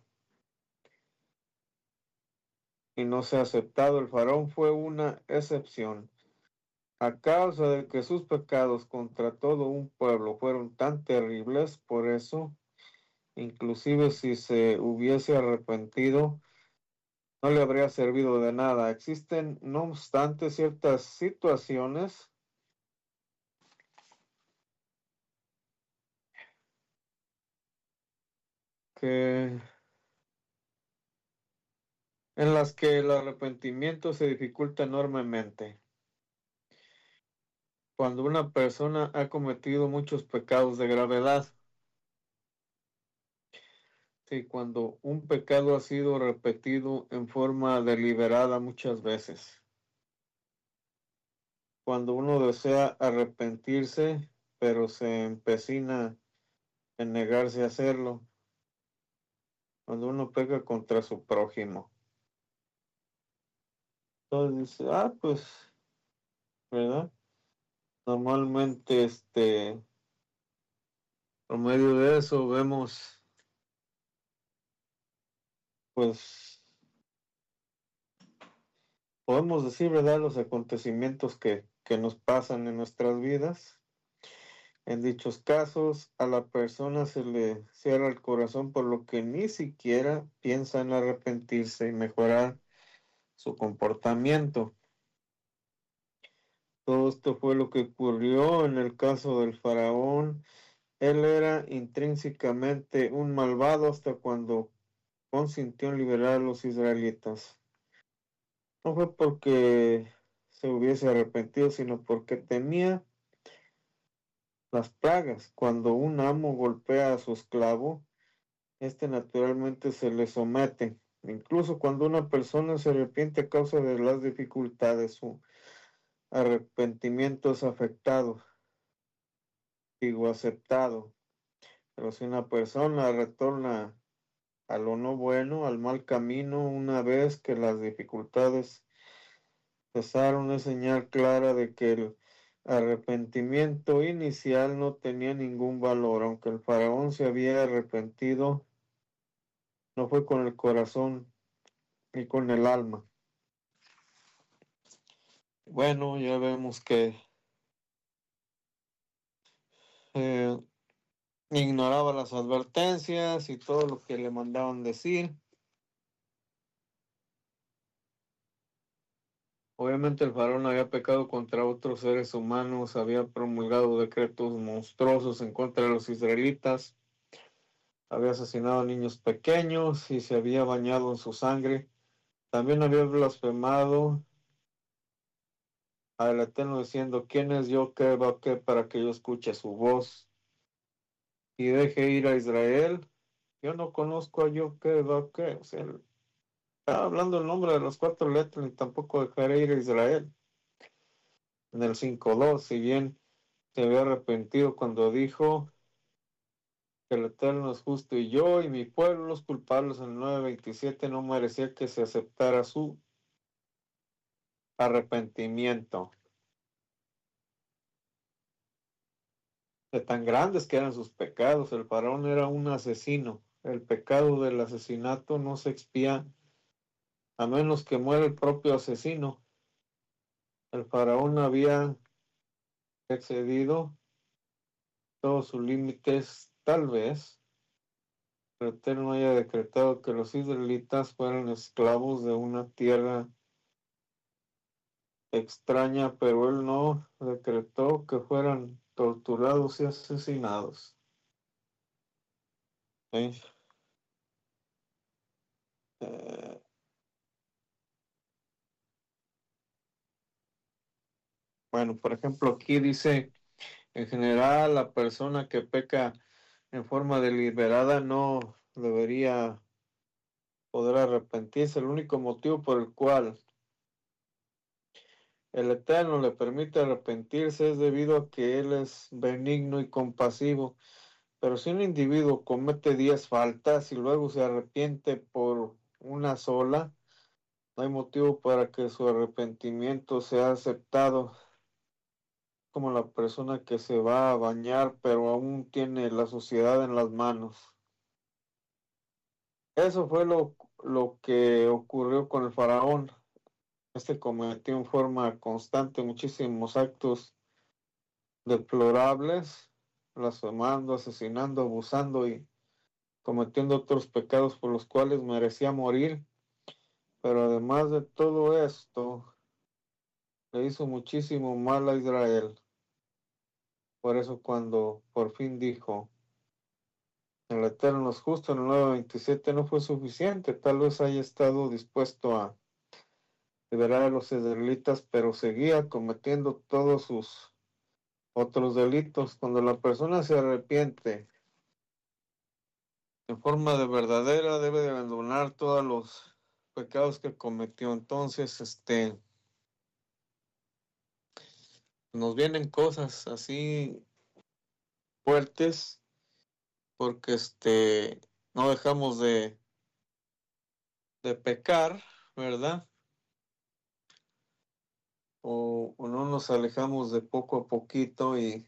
y no sea aceptado. El faraón fue una excepción. A causa de que sus pecados contra todo un pueblo fueron tan terribles, por eso, inclusive si se hubiese arrepentido, no le habría servido de nada. Existen, no obstante, ciertas situaciones que en las que el arrepentimiento se dificulta enormemente. Cuando una persona ha cometido muchos pecados de gravedad, sí, cuando un pecado ha sido repetido en forma deliberada muchas veces, cuando uno desea arrepentirse, pero se empecina en negarse a hacerlo, cuando uno peca contra su prójimo. Entonces dice, ah, pues, ¿verdad? Normalmente, este, por medio de eso vemos, pues, podemos decir, ¿verdad?, los acontecimientos que, que nos pasan en nuestras vidas. En dichos casos, a la persona se le cierra el corazón por lo que ni siquiera piensa en arrepentirse y mejorar su comportamiento. Todo esto fue lo que ocurrió en el caso del faraón. Él era intrínsecamente un malvado hasta cuando consintió en liberar a los israelitas. No fue porque se hubiese arrepentido, sino porque temía las plagas. Cuando un amo golpea a su esclavo, este naturalmente se le somete. Incluso cuando una persona se arrepiente a causa de las dificultades, su arrepentimiento es afectado, digo aceptado. Pero si una persona retorna a lo no bueno, al mal camino, una vez que las dificultades cesaron, es señal clara de que el arrepentimiento inicial no tenía ningún valor. Aunque el faraón se había arrepentido, no fue con el corazón ni con el alma. Bueno, ya vemos que eh, ignoraba las advertencias y todo lo que le mandaban decir. Obviamente el faraón había pecado contra otros seres humanos, había promulgado decretos monstruosos en contra de los israelitas, había asesinado a niños pequeños y se había bañado en su sangre. También había blasfemado al Eterno diciendo, ¿quién es yo, qué va qué, para que yo escuche su voz y deje ir a Israel? Yo no conozco a yo, qué va qué. O sea, estaba hablando el nombre de las cuatro letras y tampoco dejaré ir a Israel. En el cinco dos, si bien se había arrepentido cuando dijo que el Eterno es justo y yo y mi pueblo los culpables, en el nueve veintisiete no merecía que se aceptara su arrepentimiento. De tan grandes que eran sus pecados, el faraón era un asesino. El pecado del asesinato no se expía a menos que muera el propio asesino. El faraón había excedido todos sus límites, tal vez el Eterno haya decretado que los israelitas fueran esclavos de una tierra extraña, pero él no decretó que fueran torturados y asesinados. ¿Sí? Eh, bueno, por ejemplo, aquí dice, en general, la persona que peca en forma deliberada no debería poder arrepentirse. El único motivo por el cual el Eterno le permite arrepentirse es debido a que Él es benigno y compasivo. Pero si un individuo comete diez faltas y luego se arrepiente por una sola, no hay motivo para que su arrepentimiento sea aceptado. Como la persona que se va a bañar pero aún tiene la suciedad en las manos. Eso fue lo, lo que ocurrió con el faraón. Este cometió en forma constante muchísimos actos deplorables, blasfemando, asesinando, abusando y cometiendo otros pecados por los cuales merecía morir. Pero además de todo esto, le hizo muchísimo mal a Israel. Por eso cuando por fin dijo, el Eterno es justo, en el nueve veintisiete no fue suficiente. Tal vez haya estado dispuesto a liberar a los israelitas, pero seguía cometiendo todos sus otros delitos. Cuando la persona se arrepiente en forma de verdadera, debe de abandonar todos los pecados que cometió. Entonces, este, nos vienen cosas así fuertes porque este, no dejamos de, de pecar, ¿verdad? o, o no nos alejamos de poco a poquito y,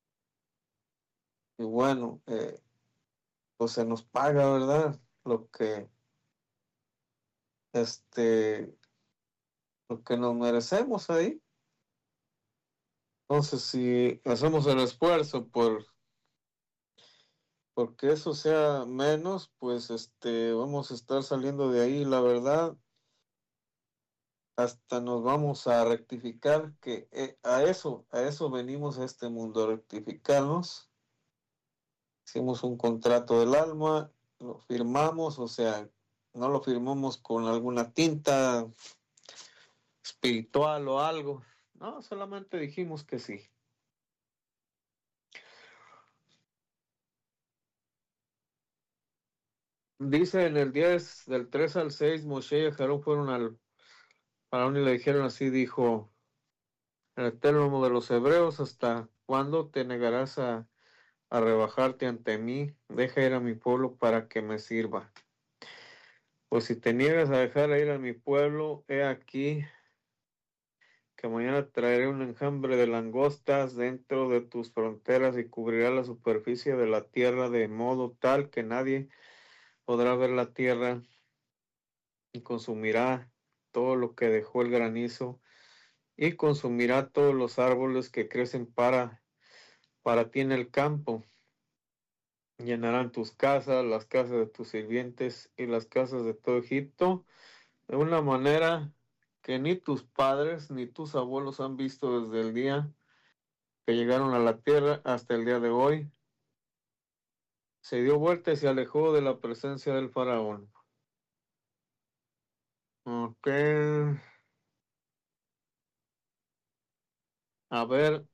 y bueno, eh, pues se nos paga, ¿verdad? Lo que, este, lo que nos merecemos ahí. Entonces, si hacemos el esfuerzo por porque eso sea menos, pues este, vamos a estar saliendo de ahí, la verdad, hasta nos vamos a rectificar, que eh, a eso, a eso venimos a este mundo, a rectificarnos. Hicimos un contrato del alma, lo firmamos, o sea, no lo firmamos con alguna tinta espiritual o algo, no, solamente dijimos que sí. Dice en el diez, del tres al seis, Moshe y Aarón fueron al faraón y le dijeron así, dijo el Eterno de los Hebreos, ¿hasta cuándo te negarás a, a rebajarte ante mí? Deja ir a mi pueblo para que me sirva. Pues si te niegas a dejar ir a mi pueblo, he aquí que mañana traeré un enjambre de langostas dentro de tus fronteras y cubrirá la superficie de la tierra de modo tal que nadie podrá ver la tierra y consumirá todo lo que dejó el granizo y consumirá todos los árboles que crecen para, para ti en el campo. Llenarán tus casas, las casas de tus sirvientes y las casas de todo Egipto de una manera que ni tus padres ni tus abuelos han visto desde el día que llegaron a la tierra hasta el día de hoy. Se dio vuelta y se alejó de la presencia del faraón. Ok. A ver,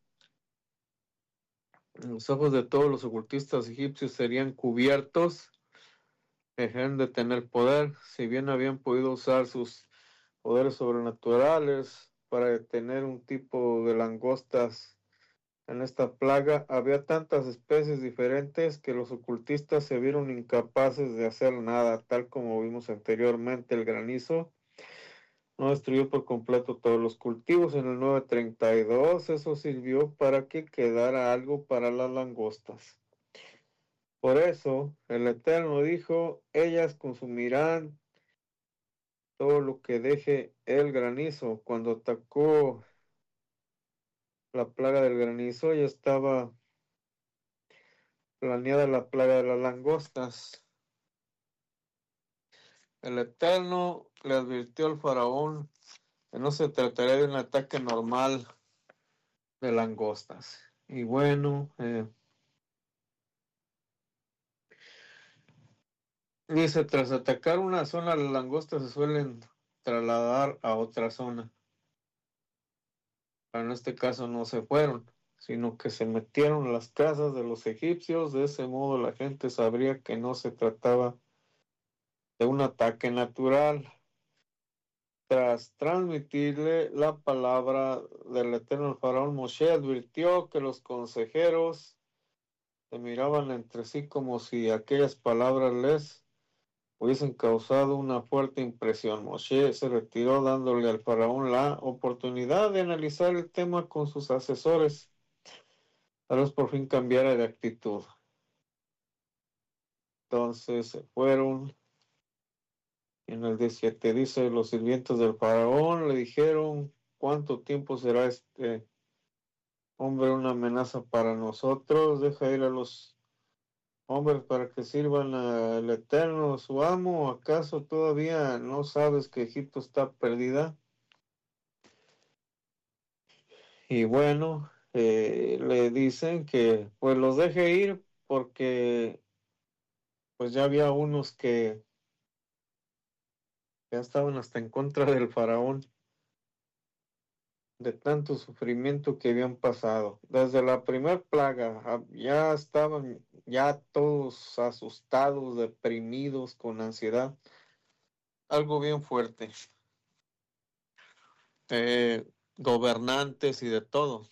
los ojos de todos los ocultistas egipcios serían cubiertos, dejarían de tener poder, si bien habían podido usar sus poderes sobrenaturales para detener un tipo de langostas. En esta plaga había tantas especies diferentes que los ocultistas se vieron incapaces de hacer nada, tal como vimos anteriormente. El granizo no destruyó por completo todos los cultivos en el novecientos treinta y dos. Eso sirvió para que quedara algo para las langostas. Por eso el Eterno dijo, ellas consumirán todo lo que deje el granizo. Cuando atacó la plaga del granizo, ya estaba planeada la plaga de las langostas. El Eterno le advirtió al faraón que no se trataría de un ataque normal de langostas. Y bueno, eh, dice, tras atacar una zona, las langostas se suelen trasladar a otra zona. Pero en este caso no se fueron, sino que se metieron a las casas de los egipcios. De ese modo la gente sabría que no se trataba de un ataque natural. Tras transmitirle la palabra del Eterno al faraón, Moshe advirtió que los consejeros se miraban entre sí como si aquellas palabras les hubiesen causado una fuerte impresión. Moshe se retiró dándole al faraón la oportunidad de analizar el tema con sus asesores. Tal vez por fin cambiara de actitud. Entonces se fueron. En el diecisiete dice, los sirvientes del faraón le dijeron, ¿cuánto tiempo será este hombre una amenaza para nosotros? Deja ir a los hombres para que sirvan al Eterno, su amo. ¿Acaso todavía no sabes que Egipto está perdida? Y bueno, eh, le dicen que pues los deje ir porque pues ya había unos que ya estaban hasta en contra del faraón, de tanto sufrimiento que habían pasado. Desde la primera plaga ah, ya estaban ya todos asustados, deprimidos, con ansiedad. Algo bien fuerte. Eh, gobernantes y de todo.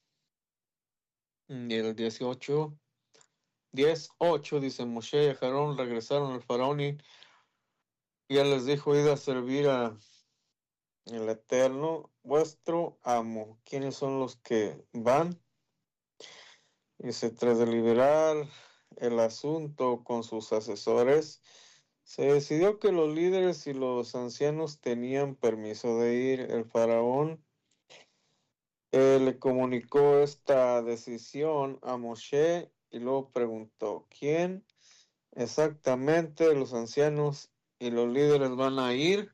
Y el dieciocho, dieciocho dice, Moshe y Aarón regresaron al faraón y, y él les dijo, id a servir a el Eterno, vuestro amo. ¿Quiénes son los que van? Dice, tras deliberar el asunto con sus asesores, se decidió que los líderes y los ancianos tenían permiso de ir. El faraón eh, le comunicó esta decisión a Moshe y luego preguntó, ¿quién exactamente los ancianos y los líderes van a ir?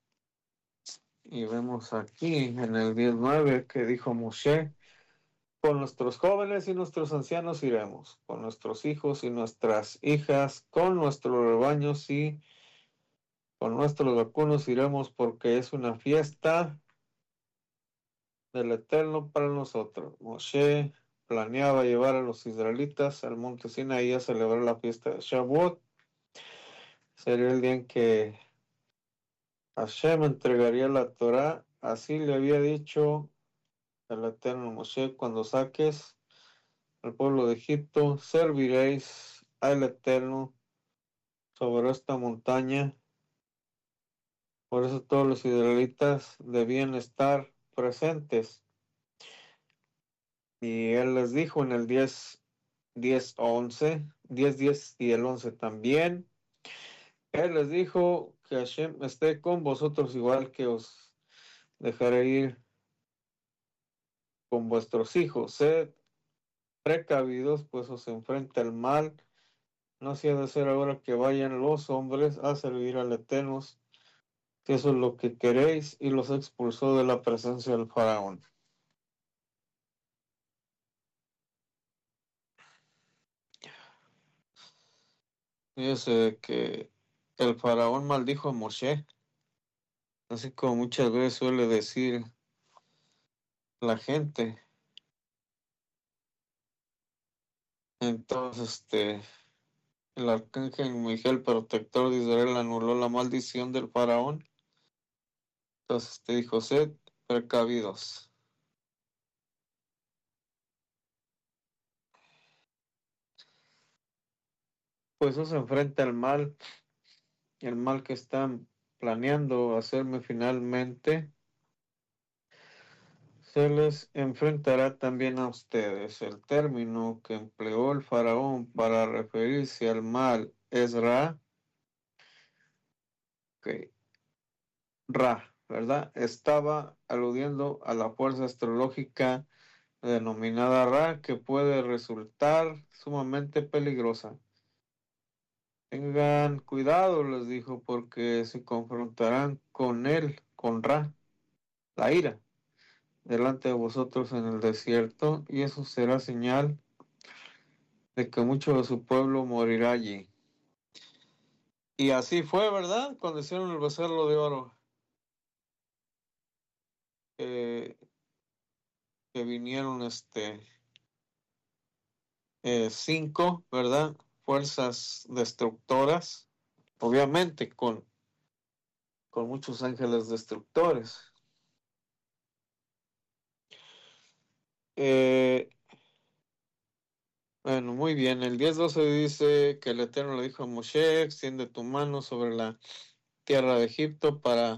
Y vemos aquí en el diez nueve que dijo Moshe, con nuestros jóvenes y nuestros ancianos iremos, con nuestros hijos y nuestras hijas, con nuestros rebaños y con nuestros vacunos iremos, porque es una fiesta del Eterno para nosotros. Moshe planeaba llevar a los israelitas al monte Sinaí a celebrar la fiesta de Shavuot. Sería el día en que Hashem entregaría la Torá. Así le había dicho el Eterno Moshe, cuando saques al pueblo de Egipto, serviréis al Eterno sobre esta montaña. Por eso todos los israelitas debían estar presentes. Y él les dijo en el diez, diez, once, diez, diez y el once también. Él les dijo que Hashem esté con vosotros, igual que os dejaré ir con vuestros hijos. Sed precavidos, pues os enfrenta el mal. No sea de ser ahora que vayan los hombres a servir al Eterno, que eso es lo que queréis, y los expulsó de la presencia del faraón. Fíjese que el faraón maldijo a Moshe, así como muchas veces suele decir la gente. Entonces, este, el arcángel Miguel, protector de Israel, anuló la maldición del faraón. Entonces te dijo, sed precavidos. Pues eso se enfrenta al mal, el mal que están planeando hacerme finalmente, se les enfrentará también a ustedes. El término que empleó el faraón para referirse al mal es Ra, que Ra, ¿verdad? Estaba aludiendo a la fuerza astrológica denominada Ra, que puede resultar sumamente peligrosa. Tengan cuidado, les dijo, porque se confrontarán con él, con Ra, la ira, delante de vosotros en el desierto, y eso será señal de que mucho de su pueblo morirá allí. Y así fue, ¿verdad? Cuando hicieron el becerro de oro, eh, que vinieron este eh, cinco, ¿verdad? Fuerzas destructoras, obviamente con, con muchos ángeles destructores. Eh, bueno, muy bien. El diez doce dice que el Eterno le dijo a Moshe, extiende tu mano sobre la tierra de Egipto para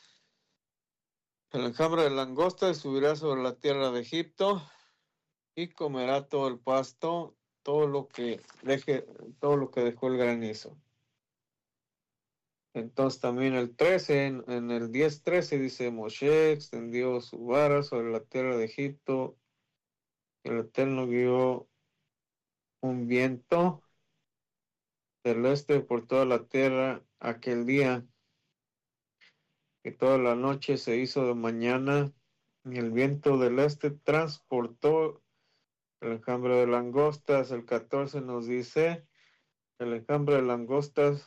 el enjambre de langosta y subirá sobre la tierra de Egipto y comerá todo el pasto, todo lo que deje, todo lo que dejó el granizo. Entonces también el trece, en, en el diez trece dice, Moshe extendió su vara sobre la tierra de Egipto, el Eterno guió un viento del este por toda la tierra aquel día, que toda la noche se hizo de mañana, y el viento del este transportó el enjambre de langostas. El catorce nos dice, el enjambre de langostas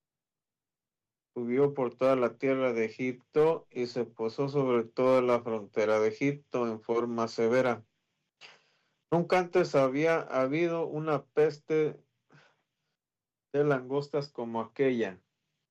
subió por toda la tierra de Egipto y se posó sobre toda la frontera de Egipto en forma severa. Nunca antes había habido una peste de langostas como aquella,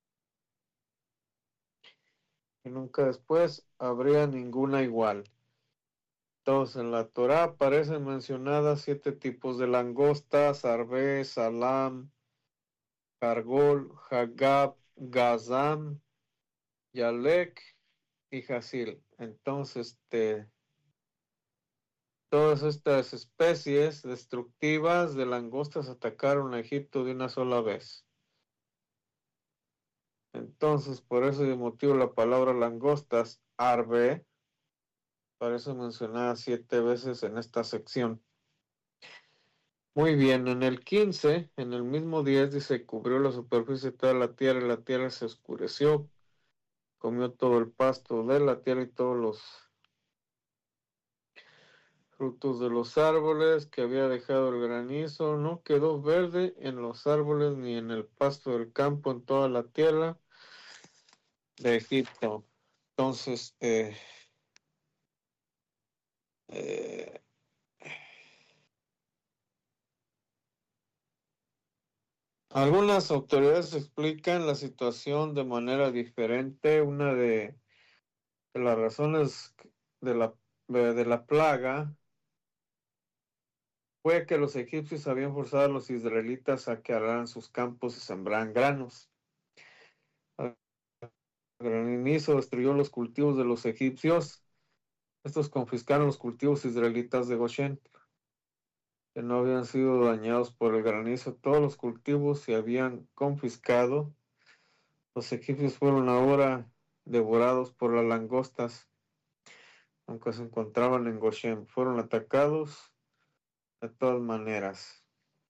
y nunca después habría ninguna igual. Entonces, en la Torá aparecen mencionadas siete tipos de langostas: Arbe, Salam, Cargol, Hagab, Gazam, Yalek y Jasil. Entonces, este, todas estas especies destructivas de langostas atacaron a Egipto de una sola vez. Entonces, por ese motivo la palabra langostas, arbe, parece mencionada siete veces en esta sección. Muy bien, en el quince, en el mismo diez, dice, cubrió la superficie de toda la tierra, y la tierra se oscureció, comió todo el pasto de la tierra y todos los frutos de los árboles que había dejado el granizo, no quedó verde en los árboles ni en el pasto del campo, en toda la tierra de Egipto. Entonces, eh, eh, algunas autoridades explican la situación de manera diferente. Una de, de las razones de la, de, de la plaga fue que los egipcios habían forzado a los israelitas a que araran sus campos y sembraran granos. El granizo destruyó los cultivos de los egipcios. Estos confiscaron los cultivos israelitas de Goshen, que no habían sido dañados por el granizo. Todos los cultivos se habían confiscado. Los egipcios fueron ahora devorados por las langostas, aunque se encontraban en Goshen. Fueron atacados de todas maneras.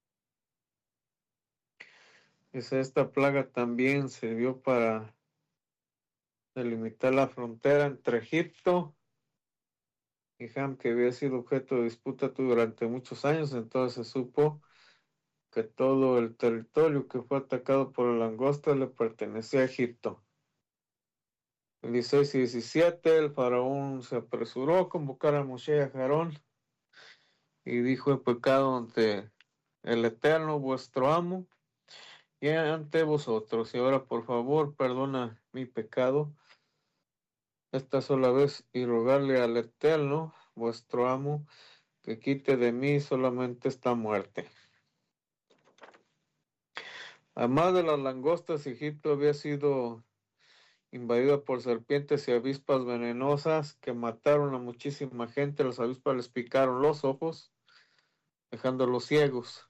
Dice, esta plaga también sirvió para delimitar la frontera entre Egipto y Ham, que había sido objeto de disputa durante muchos años. Entonces se supo que todo el territorio que fue atacado por la langosta le pertenecía a Egipto. El dieciséis y diecisiete, el faraón se apresuró a convocar a Moshe y a Aarón y dijo, he pecado ante el Eterno, vuestro amo, y ante vosotros, y ahora por favor perdona mi pecado esta sola vez, y rogarle al Eterno, vuestro amo, que quite de mí solamente esta muerte. Además de las langostas, Egipto había sido invadido por serpientes y avispas venenosas que mataron a muchísima gente. Las avispas les picaron los ojos, dejándolos ciegos.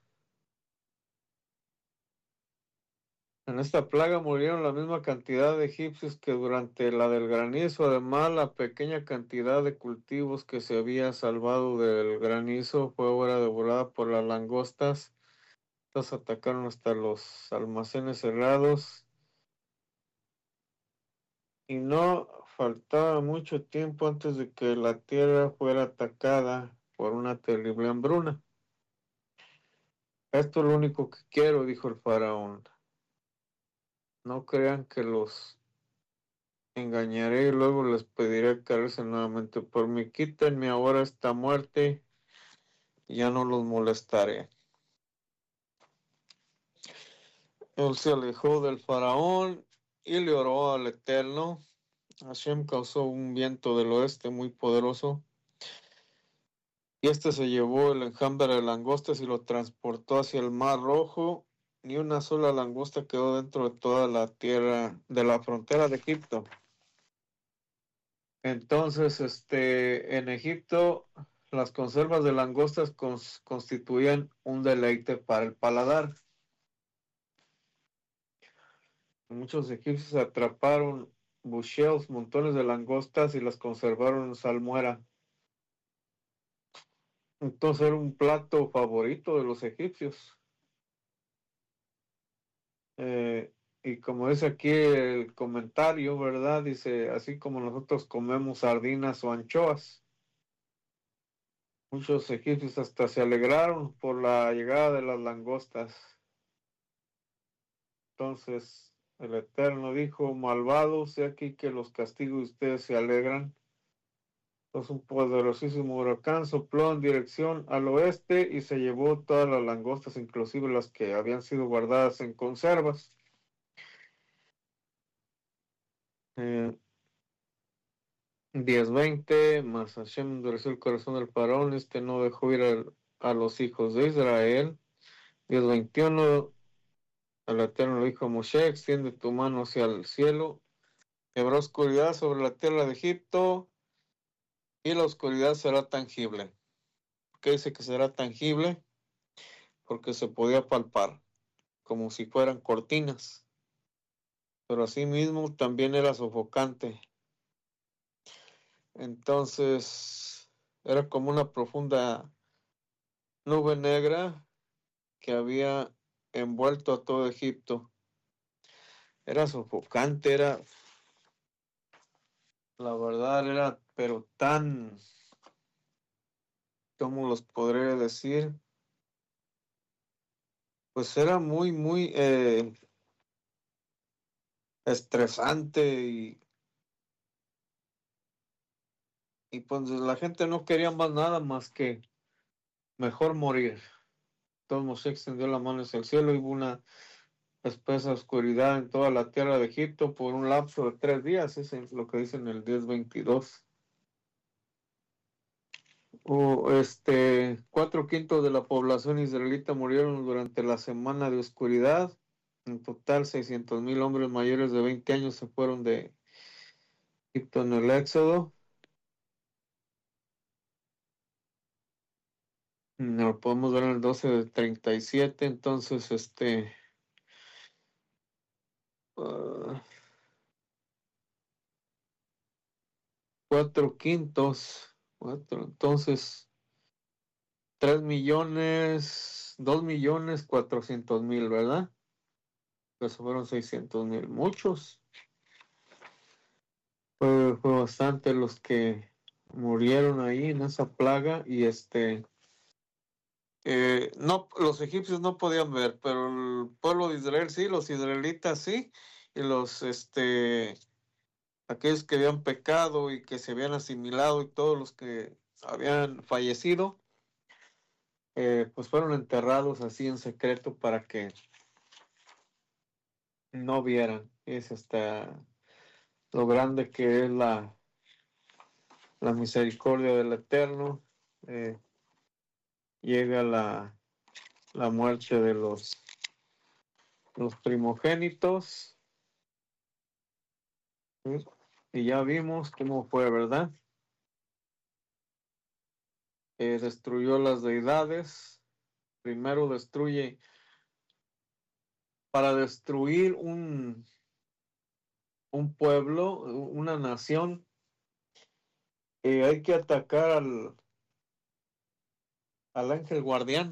En esta plaga murieron la misma cantidad de egipcios que durante la del granizo. Además, la pequeña cantidad de cultivos que se había salvado del granizo fue ahora devorada por las langostas. Estas atacaron hasta los almacenes cerrados. Y no faltaba mucho tiempo antes de que la tierra fuera atacada por una terrible hambruna. Esto es lo único que quiero, dijo el faraón. No crean que los engañaré y luego les pediré que recen nuevamente por mí. Quítenme ahora esta muerte y ya no los molestaré. Él se alejó del faraón y le oró al Eterno. Hashem causó un viento del oeste muy poderoso y este se llevó el enjambre de langostas y lo transportó hacia el Mar Rojo. Ni una sola langosta quedó dentro de toda la tierra de la frontera de Egipto. Entonces, este, en Egipto, las conservas de langostas cons constituían un deleite para el paladar. Muchos egipcios atraparon bushels, montones de langostas, y las conservaron en salmuera. Entonces era un plato favorito de los egipcios. Eh, y como dice aquí el comentario, ¿verdad? Dice, así como nosotros comemos sardinas o anchoas. Muchos egipcios hasta se alegraron por la llegada de las langostas. Entonces el Eterno dijo, malvados, he aquí que los castigos de ustedes se alegran. Entonces un poderosísimo huracán sopló en dirección al oeste y se llevó todas las langostas, inclusive las que habían sido guardadas en conservas. Eh, diez veinte, mas Hashem endureció el corazón del faraón, este no dejó ir a, a los hijos de Israel. diez veintiuno, el Eterno le dijo a Moshe, extiende tu mano hacia el cielo Y habrá oscuridad sobre la tierra de Egipto y la oscuridad será tangible. ¿Por qué dice que será tangible? Porque se podía palpar, como si fueran cortinas. Pero asimismo también era sofocante. Entonces era como una profunda nube negra que había envuelto a todo Egipto. Era sofocante, era, la verdad era, pero tan, ¿cómo los podré decir? Pues era muy, muy eh, estresante y, y pues la gente no quería más nada más que mejor morir. Entonces se extendió la mano hacia el cielo y hubo una espesa oscuridad en toda la tierra de Egipto por un lapso de tres días, es lo que dice en el diez veintidós. O este, cuatro quintos de la población israelita murieron durante la semana de oscuridad. En total, seiscientos mil hombres mayores de veinte años se fueron de Egipto en el Éxodo. Lo podemos ver en el doce de treinta y siete. Entonces, este, uh, cuatro quintos, cuatro, entonces, tres millones, dos millones cuatrocientos mil, ¿verdad? Pues fueron seiscientos mil, muchos. Fue, fue bastante los que murieron ahí en esa plaga y este, eh, no, los egipcios no podían ver, pero el pueblo de Israel sí, los israelitas sí, y los, este, aquellos que habían pecado y que se habían asimilado y todos los que habían fallecido, eh, pues fueron enterrados así en secreto para que no vieran. Es hasta lo grande que es la, la misericordia del Eterno. Eh, llega la, la muerte de los, los primogénitos. ¿Sí? Y ya vimos cómo fue, ¿verdad? Eh, destruyó las deidades. Primero destruye, para destruir un, un pueblo, una nación, eh, hay que atacar al, al ángel guardián.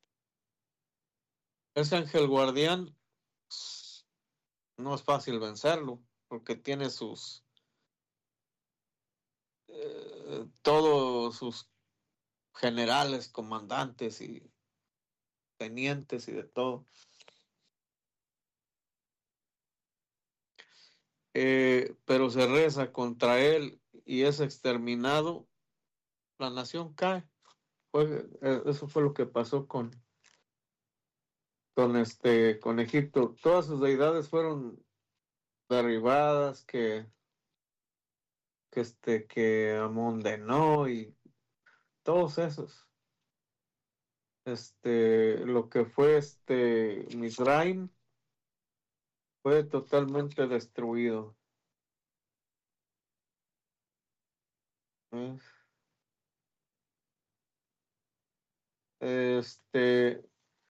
Ese ángel guardián pues, no es fácil vencerlo, porque tiene sus, eh, todos sus generales, comandantes y tenientes y de todo. Eh, pero se reza contra él y es exterminado, la nación cae. Fue, eh, eso fue lo que pasó con, con, este, con Egipto. Todas sus deidades fueron derribadas, que, que, este, que Amón de No y todos esos. Este, lo que fue este Misraim fue totalmente destruido. ¿Eh? Este,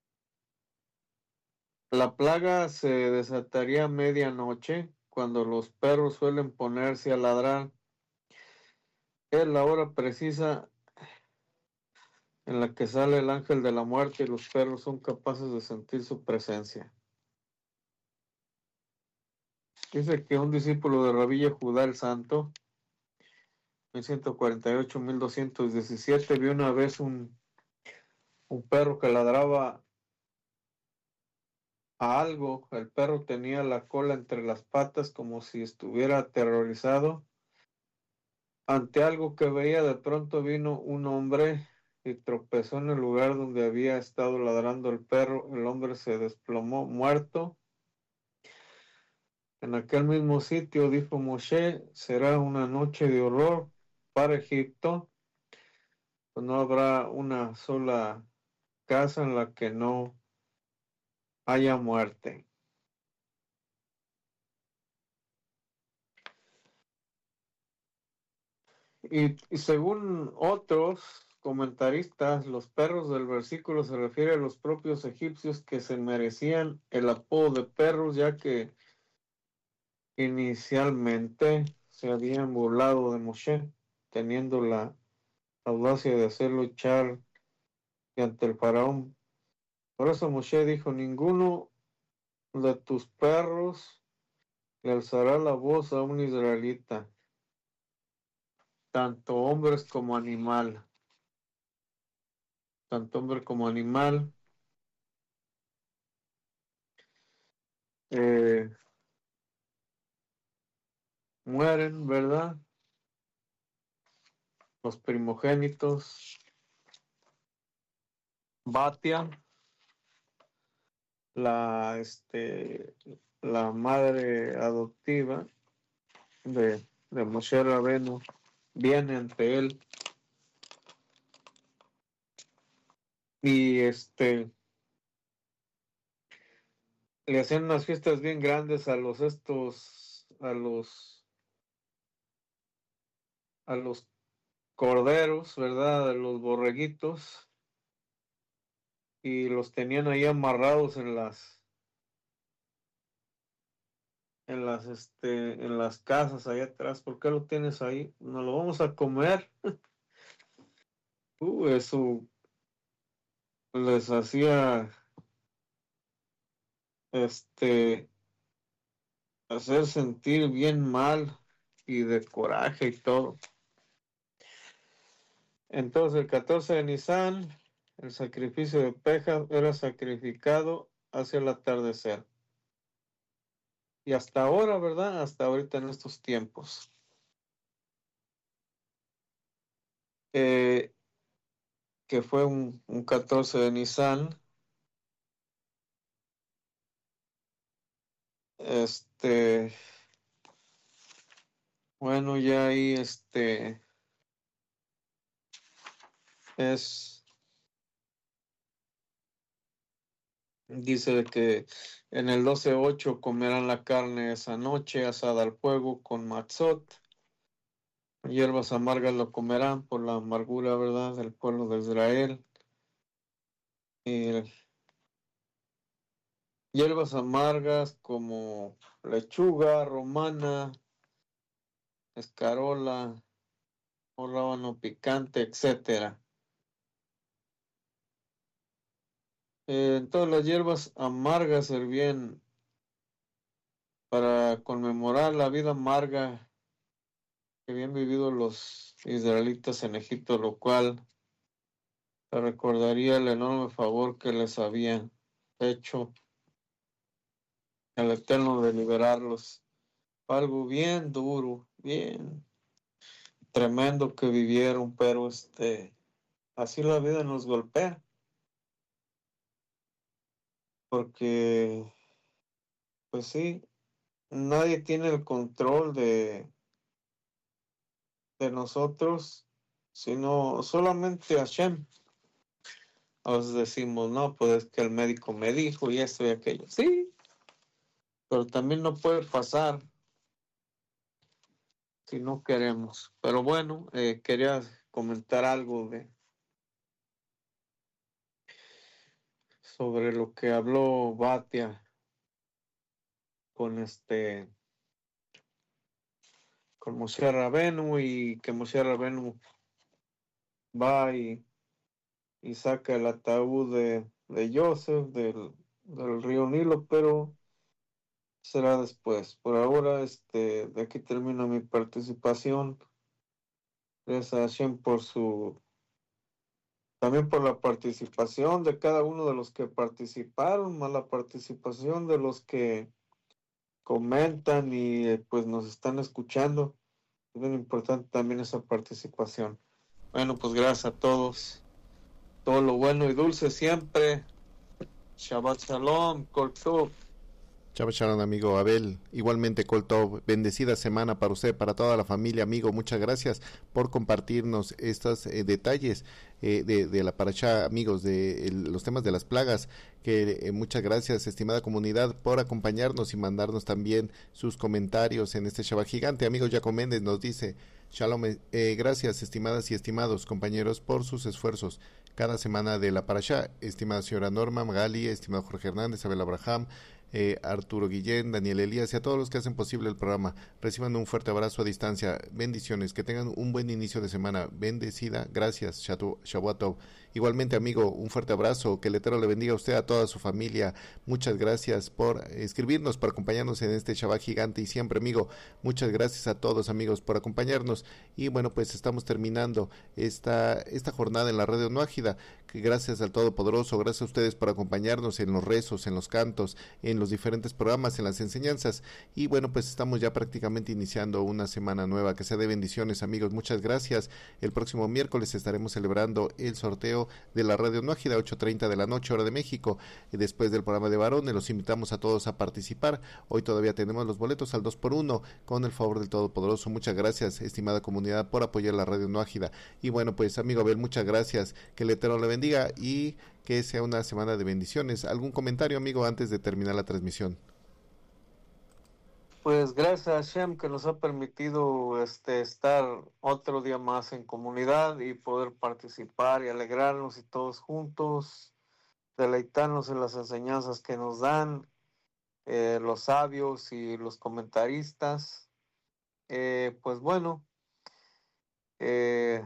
la plaga se desataría a medianoche, cuando los perros suelen ponerse a ladrar. Es la hora precisa en la que sale el ángel de la muerte y los perros son capaces de sentir su presencia. Dice que un discípulo de Rabí Judá el Santo, mil ciento cuarenta y ocho a mil doscientos diecisiete, vio una vez un, un perro que ladraba a algo. El perro tenía la cola entre las patas como si estuviera aterrorizado ante algo que veía. De pronto vino un hombre y tropezó en el lugar donde había estado ladrando el perro. El hombre se desplomó muerto. En aquel mismo sitio, dijo Moshe, será una noche de horror para Egipto, pues no habrá una sola casa en la que no haya muerte. Y, y según otros comentaristas, los perros del versículo se refiere a los propios egipcios que se merecían el apodo de perros, ya que inicialmente se habían burlado de Moshe, teniendo la audacia de hacerlo echar ante el faraón. Por eso Moshe dijo: ninguno de tus perros le alzará la voz a un israelita, tanto hombres como animal, tanto hombre como animal. Eh, mueren, ¿verdad? Los primogénitos. Batia, la, este, la madre adoptiva de, de Moshe Rabenu, viene ante él y este le hacían unas fiestas bien grandes a los estos, a los a los corderos, ¿verdad? A los borreguitos, y los tenían ahí amarrados en las en las este en las casas allá atrás. ¿Por qué lo tienes ahí? ¿No lo vamos a comer? Uh, eso les hacía este hacer sentir bien mal y de coraje y todo. Entonces el catorce de Nisan, el sacrificio de Peja era sacrificado hacia el atardecer. Y hasta ahora, ¿verdad? Hasta ahorita en estos tiempos. Eh, que fue un, un catorce de Nisan. Este, bueno, ya ahí este es, dice que en el doce ocho comerán la carne esa noche asada al fuego con matzot. Hierbas amargas lo comerán por la amargura, ¿verdad?, del pueblo de Israel. Y hierbas amargas como lechuga romana, escarola, o rábano picante, etcétera. Eh, todas las hierbas amargas servían para conmemorar la vida amarga que habían vivido los israelitas en Egipto, lo cual se recordaría el enorme favor que les había hecho el Eterno de liberarlos. Algo bien duro, bien tremendo que vivieron, pero este, así la vida nos golpea, porque pues sí, nadie tiene el control de, de nosotros, sino solamente Hashem. A veces decimos, no, pues es que el médico me dijo y esto y aquello. Sí, pero también no puede pasar si no queremos. Pero bueno, eh, quería comentar algo de sobre lo que habló Batia con este con Moshe Rabenu, y que Moshe Rabenu va y, y saca el ataúd de, de Joseph del, del río Nilo, pero será después. Por ahora, este, de aquí termino mi participación. Gracias a Hashem por su, también por la participación de cada uno de los que participaron, más la participación de los que comentan y eh, pues nos están escuchando. Es bien importante también esa participación. Bueno, pues gracias a todos. Todo lo bueno y dulce siempre. Shabbat Shalom, Kol Tov. Shabbat Shalom, amigo Abel. Igualmente, Kol Tov. Bendecida semana para usted, para toda la familia, amigo. Muchas gracias por compartirnos estos eh, detalles eh, de, de la parashá, amigos, de el, los temas de las plagas. Que eh, muchas gracias, estimada comunidad, por acompañarnos y mandarnos también sus comentarios en este Shabbat gigante. Amigo Jaco Méndez nos dice: Shalom, eh, gracias estimadas y estimados compañeros por sus esfuerzos cada semana de la Parashá. Estimada señora Norma, Magali, estimado Jorge Hernández, Abel Abraham, eh, Arturo Guillén, Daniel Elías y a todos los que hacen posible el programa. Reciban un fuerte abrazo a distancia. Bendiciones, que tengan un buen inicio de semana. Bendecida, gracias, Shavuot Tov. Igualmente, amigo, un fuerte abrazo, que el Eterno le bendiga a usted, a toda su familia. Muchas gracias por escribirnos, por acompañarnos en este Shabbat gigante y siempre, amigo. Muchas gracias a todos, amigos, por acompañarnos. Y bueno, pues estamos terminando esta, esta jornada en la radio no ágida. Que gracias al Todopoderoso, gracias a ustedes por acompañarnos en los rezos, en los cantos, en los diferentes programas, en las enseñanzas. Y bueno, pues estamos ya prácticamente iniciando una semana nueva, que sea de bendiciones, amigos. Muchas gracias. El próximo miércoles estaremos celebrando el sorteo de la radio no ágida, ocho treinta de la noche, hora de México, después del programa de varones. Los invitamos a todos a participar. Hoy todavía tenemos los boletos al dos por uno, con el favor del Todopoderoso. Muchas gracias, estimada comunidad, por apoyar la radio no ágida. Y bueno, pues amigo Abel, muchas gracias, que el Eterno le bendiga y que sea una semana de bendiciones. ¿Algún comentario, amigo, antes de terminar la transmisión? Pues gracias a Hashem que nos ha permitido este, estar otro día más en comunidad y poder participar y alegrarnos y todos juntos, deleitarnos en las enseñanzas que nos dan eh, los sabios y los comentaristas. Eh, pues bueno, eh,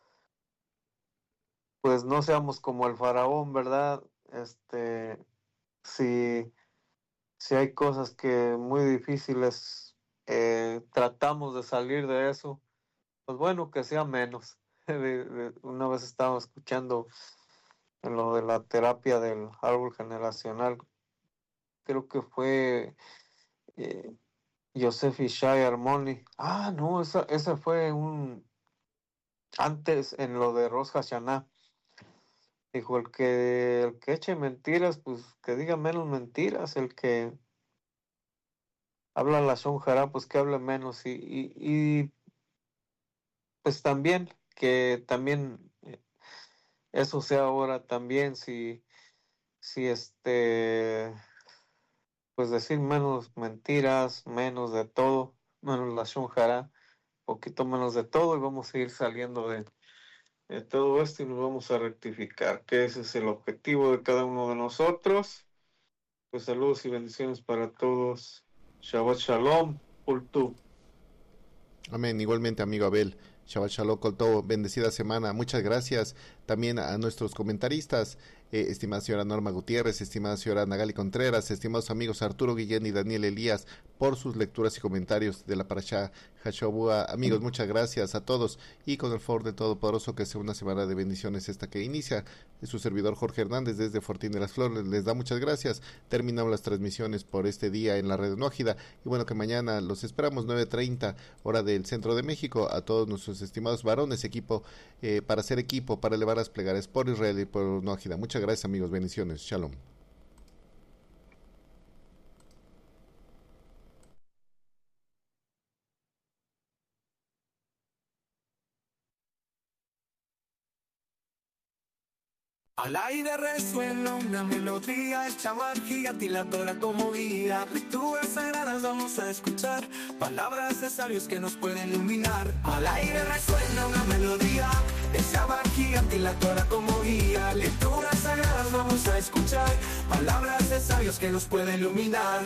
pues no seamos como el faraón, ¿verdad? Este, si... Si hay cosas que muy difíciles, eh, tratamos de salir de eso, pues bueno, que sea menos. De, de, una vez estaba escuchando en lo de la terapia del árbol generacional, creo que fue eh, Yosef Ishai Armoni. Ah, no, esa, esa fue un antes en lo de Rosh Hashanah. Dijo, el que, el que eche mentiras, pues que diga menos mentiras. El que habla la Shonjara, pues que hable menos. Y, y, y pues también, que también eso sea ahora también, si, si este, pues decir menos mentiras, menos de todo, menos la Shonjara, poquito menos de todo, y vamos a ir saliendo de de todo esto y nos vamos a rectificar, que ese es el objetivo de cada uno de nosotros. Pues saludos y bendiciones para todos. Shabbat Shalom, Ultu. Amén. Igualmente, amigo Abel. Shabbat Shalom, Colto, bendecida semana. Muchas gracias también a nuestros comentaristas, eh, estimada señora Norma Gutiérrez, estimada señora Nagali Contreras, estimados amigos Arturo Guillén y Daniel Elías, por sus lecturas y comentarios de la Parashá Hashabua. Amigos, muchas gracias a todos y con el favor de Todopoderoso, que sea una semana de bendiciones esta que inicia. Su servidor Jorge Hernández desde Fortín de las Flores les da muchas gracias. Terminamos las transmisiones por este día en la red no ágida y bueno, que mañana los esperamos nueve treinta hora del centro de México, a todos nuestros estimados varones, equipo eh, para hacer equipo, para elevar las plegarias por Israel y por no ágida. Muchas gracias, amigos, bendiciones, Shalom. Al aire resuena una melodía, el chamar gigante y la Torah como guía. Lecturas sagradas vamos a escuchar, palabras de sabios que nos pueden iluminar. Al aire resuena una melodía, el chamar gigante y la Torah como guía. Lecturas sagradas vamos a escuchar, palabras de sabios que nos pueden iluminar.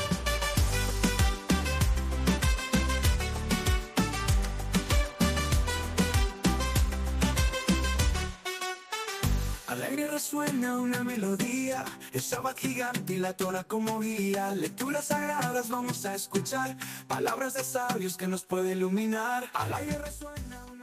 Al aire resuena una melodía, el Shabbat gigante y la Torah como guía. Lecturas sagradas vamos a escuchar, palabras de sabios que nos pueden iluminar. Al aire resuena